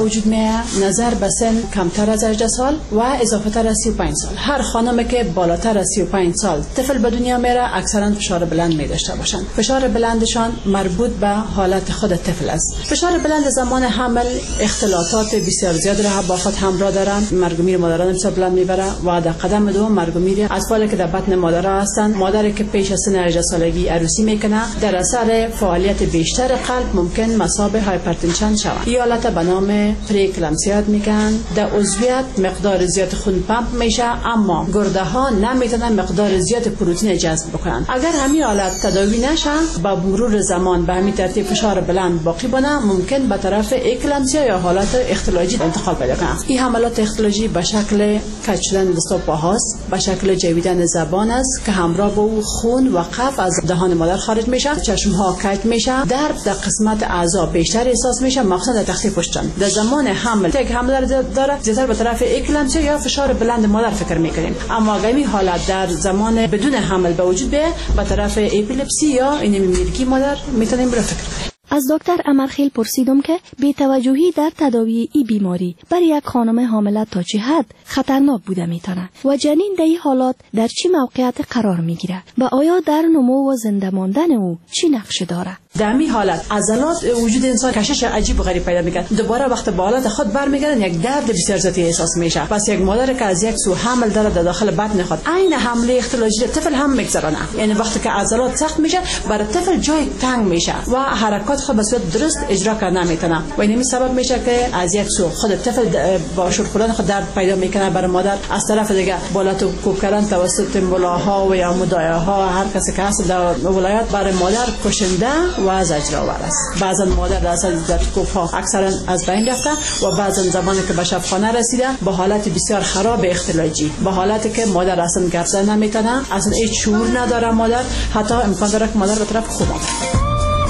وجود میاد، نظر به سن کمتر از هجده سال و اضافه تر از سی و پنج سال. هر خانمی که بالاتر از سی و پنج سال طفل به دنیا میاره اکثرا فشار بلند می داشته باشند. فشار بلندشان مربوط به حالت خود طفل است. فشار بلند زمان حمل اختلالات بسیار زیاد را با خود همراه دارند. مرگ و میر مادران بسیار بلند میبره و در قدم دوم مرگ و میر اطفالی که در بطن مادر هستند. مادری که پیش از سن هجده سالگی عروسی میکنه در اثر فعالیت بیشتر قلب ممکن مصاب هایپرتنشن شود. این حالت به نام پریکلامسیا میگن. در عضویت مقدار زیاد خون پمپ میشه اما گرده ها نمیتونن مقدار زیاد پروتئین جذب بکنن. اگر همین حالت تداوی نشه با مرور زمان به همین ترتیب فشار بلند باقی بمونه ممکن به طرف اکلامسیا یا حالت اختلاجی انتقال پیدا کنه. این حملات اختلاجی به شکل کج شدن دست و پاهاست، به شکل جویدن زبان است که همراه با او خون و قف از دهان مادر خارج میشه، چشم ها کج میشه، درد در قسمت اعضا بیشتر احساس میشه مخصوصا در تخته پشتن. در زمان حمل یک حمل داره زیاتر به طرف اکلامسیا یا فشار بلند مادر فکر میکنیم، اما اگر این حالت در زمان بدون حمل به وجود بیاد به طرف اپیلپسی یا اینمیرگی مادر میتونیم برای فکر کنیم. از دکتر امرخیل پرسیدم که بی‌توجهی در تداوی این بیماری برای یک خانم حامله تا چه حد خطرناک بوده میتونه و جنین در این حالات در چه موقعیت قرار میگیره و آیا در نمو و زنده ماندن او چی نقش داره؟ در این حالت عضلات وجود انسان کشش عجیب و غریب پیدا میکنه. دوباره وقت به حالت خود برمیگردن یک درد بسیار زیادی احساس میشه. پس یک مادر که از یک سو حمل داره در داخل بطن خود عین حمله اختلاجی طفل هم میگذرونه. یعنی وقتی که عضلات سخت میشه برای طفل جای تنگ میشه و حرکات خود به صورت درست اجرا کردن نمیتونه و این سبب میشه که از یک سو خود طفل با شور خوردن خود درد پیدا میکنه برای مادر، از طرف دیگه بالات و کوب کردن توسط ملاها و یا مدایاها هر کسی که هست در ولایت برای مادر کشنده و زجرآور است. بعضا مادر در اثر در کوب ها اکثرا از بین رفته و بعضا زمانی که به شفاخانه رسیده با حالت بسیار خراب اختلاجی، با حالتی که مادر اصلا گپ زدن نمیتونه، اصلا هیچ شعور نداره مادر، حتی امکان داره که مادر به طرف خوب بره.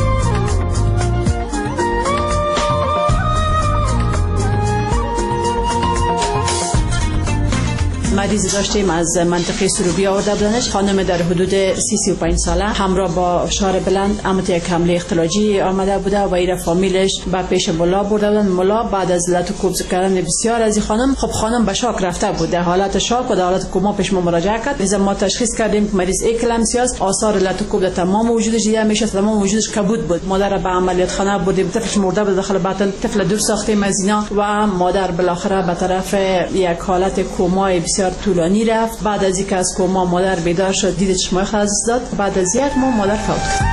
مریضی داشتیم از منطقه سروبی آورده بودنش. خانم در حدود سی سی و پنج ساله همراه با فشار بلند عمت یک حمله اختلاجی آمده بوده و ایره فامیلش با پیش ملا برده بودن. ملا بعد از لط و کوب کردن بسیار از این خانم خب خانم به شاک رفته بود، در حالت شاک و در حالت کما پیش ما مراجعه کرد. از ما تشخیص کردیم که مریض اکلامسیا است. آثار لط و کوب در تمام وجودش دیده میشه، تمام وجودش کبود بود. مادر به عملیات خانه بردیم، طفلش مرده بود داخل بطن، طفل دور ساختیم از اینا و مادر بالاخره به طرف یک حالت کمای بسیار طولانی رفت. بعد از اینکه از کما مادر بیدار شد دید چشمای خود از داد. بعد از یک ماه مادر فوت کرد.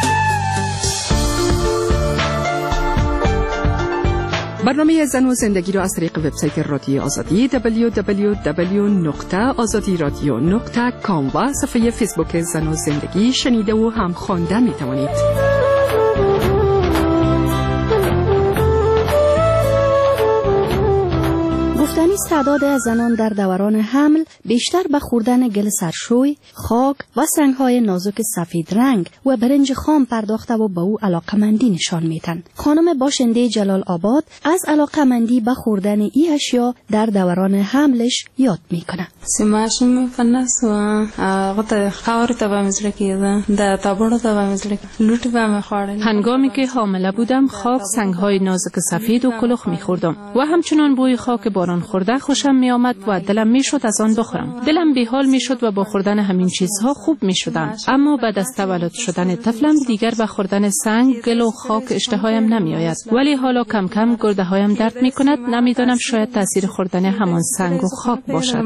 برنامه زن و زندگی را از طریق وبسایت رادیو آزادی دبلیو دبلیو دبلیو نقطه آزادی رادیو نقطه کام و صفحه فیسبوک زن و زندگی شنیده و هم خوانده می توانید. گفتنی است تعداد زنان در دوران حمل بیشتر به خوردن گل سرشوی، خاک و سنگ‌های نازک سفید رنگ و برنج خام پرداخته و به او علاقمندی نشان میدن. خانم باشنده جلال آباد از علاقمندی به خوردن این اشیا در دوران حملش یاد میکنه. سماشم میفنس و قطع خاور تبا مزرکیده در تابورو تبا مزرک لوت با میخوردن. هنگامی که حامله بودم خاک، سنگ‌های نازک سفید و کلوخ میخوردم و همچنان بوی خاک باران خورده خوشم می آمد و دلم می شد از آن بخورم. دلم بیحال می شد و با خوردن همین چیزها خوب می شدم. اما بعد از تولد شدن طفلم دیگر با خوردن سنگ، گل و خاک اشتهایم نمی آید. ولی حالا کم کم گرده هایم درد می کند. نمیدانم شاید تاثیر خوردن همان سنگ و خاک باشد.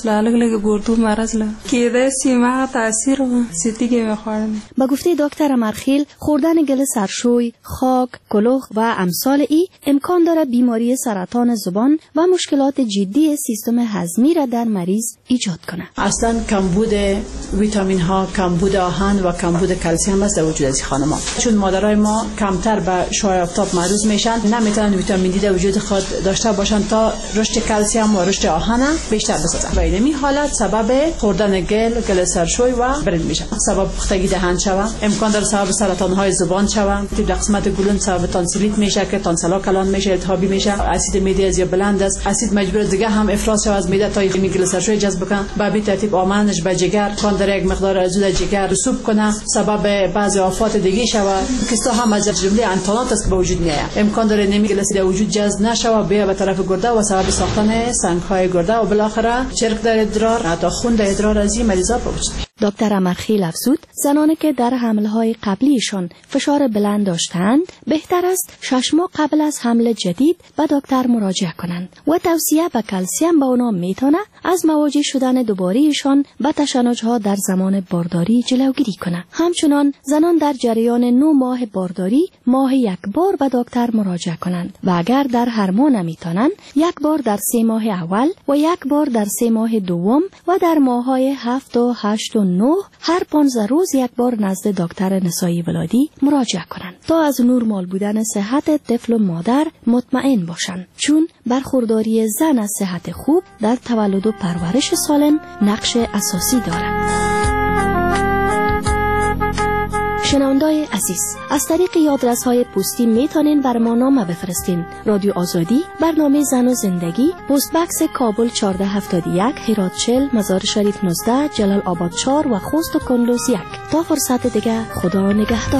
با گفته دکتر امرخیل خوردن گل سرشوی، خاک، کلوخ و امثال ای امکان داره بیماری سرطان زبان و مشکلات جدی سیستم هضمی را در مریض ایجاد کنه. اصلا کمبود ویتامین ها، کمبود آهن و کمبود کلسیم است در وجود از خانم‌ها. چون مادرای ما کمتر به شعاع آفتاب معرض میشن، نمیتونن ویتامین دی در وجود خود داشته باشن تا رشد کلسیم و رشد آهن بیشتر بسازن. و این حالت سبب خوردن گل، گل سرشوی و برنج میشه. سبب پختگی دهان شوه، امکان داره سبب سرطان های زبان شوه. در قسمت گلون سبب تانسیلیت میشه که تانسلا کلان میشه، التهابی میشه. اسید معده از یا بلند است، اسید مجبور دیگه هم افراز از معده تا این گلیسرول جذب کنه به بی ترتیب آمدنش به جگر کان در یک مقدار زود جگر رسوب کنه سبب بعضی آفات دیگه شوه کیستا هم از جمله انتانات است به وجود میاد امکان داره نمی گلیسری در وجود جذب نشوه بیا به طرف گرده و سبب ساختن سنگ های گرده و بالاخره چرک در ادرار حتی خون در ادرار از این مریضا به وجود میاد. دکتر امرخیل افزود زنانی که در حملهای قبلیشان فشار بلند داشتند بهتر است شش ماه قبل از حمل جدید به دکتر مراجعه کنند و توصیه به کلسیم به اونا میتونه از مواجه شدن دوبارهشان به تشنجها در زمان بارداری جلوگیری کنه. همچنان زنان در جریان نه ماه بارداری ماه یک بار به دکتر مراجعه کنند و اگر در هر ماه نمیتونن یک بار در سه ماه اول و یک بار در سه ماه دوم و در ماههای هفت و هشت و نه هر پانزده روز یک بار نزد دکتر نسایی ولادی مراجعه کنند تا از نرمال بودن صحت طفل و مادر مطمئن باشند چون برخورداری زن از صحت خوب در تولد و پرورش سالم نقش اساسی دارد. شنوندای عزیز از طریق یادرس‌های پستی میتونین بر ما نامه بفرستین. رادیو آزادی برنامه زن و زندگی پست بکس کابل چهارده هفتاد و یک هرات چهل مزار شریف نوزده جلال آباد چهار و خوست و کندوز یک. تا فرصت دیگه خدا نگهدار.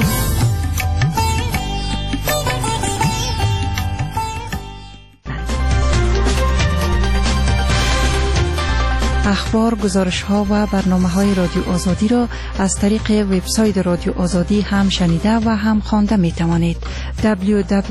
اخبار، گزارش‌ها و برنامه‌های رادیو آزادی را از طریق وبسایت رادیو آزادی هم شنیده و هم خوانده می‌توانید. دبلیو دبلیو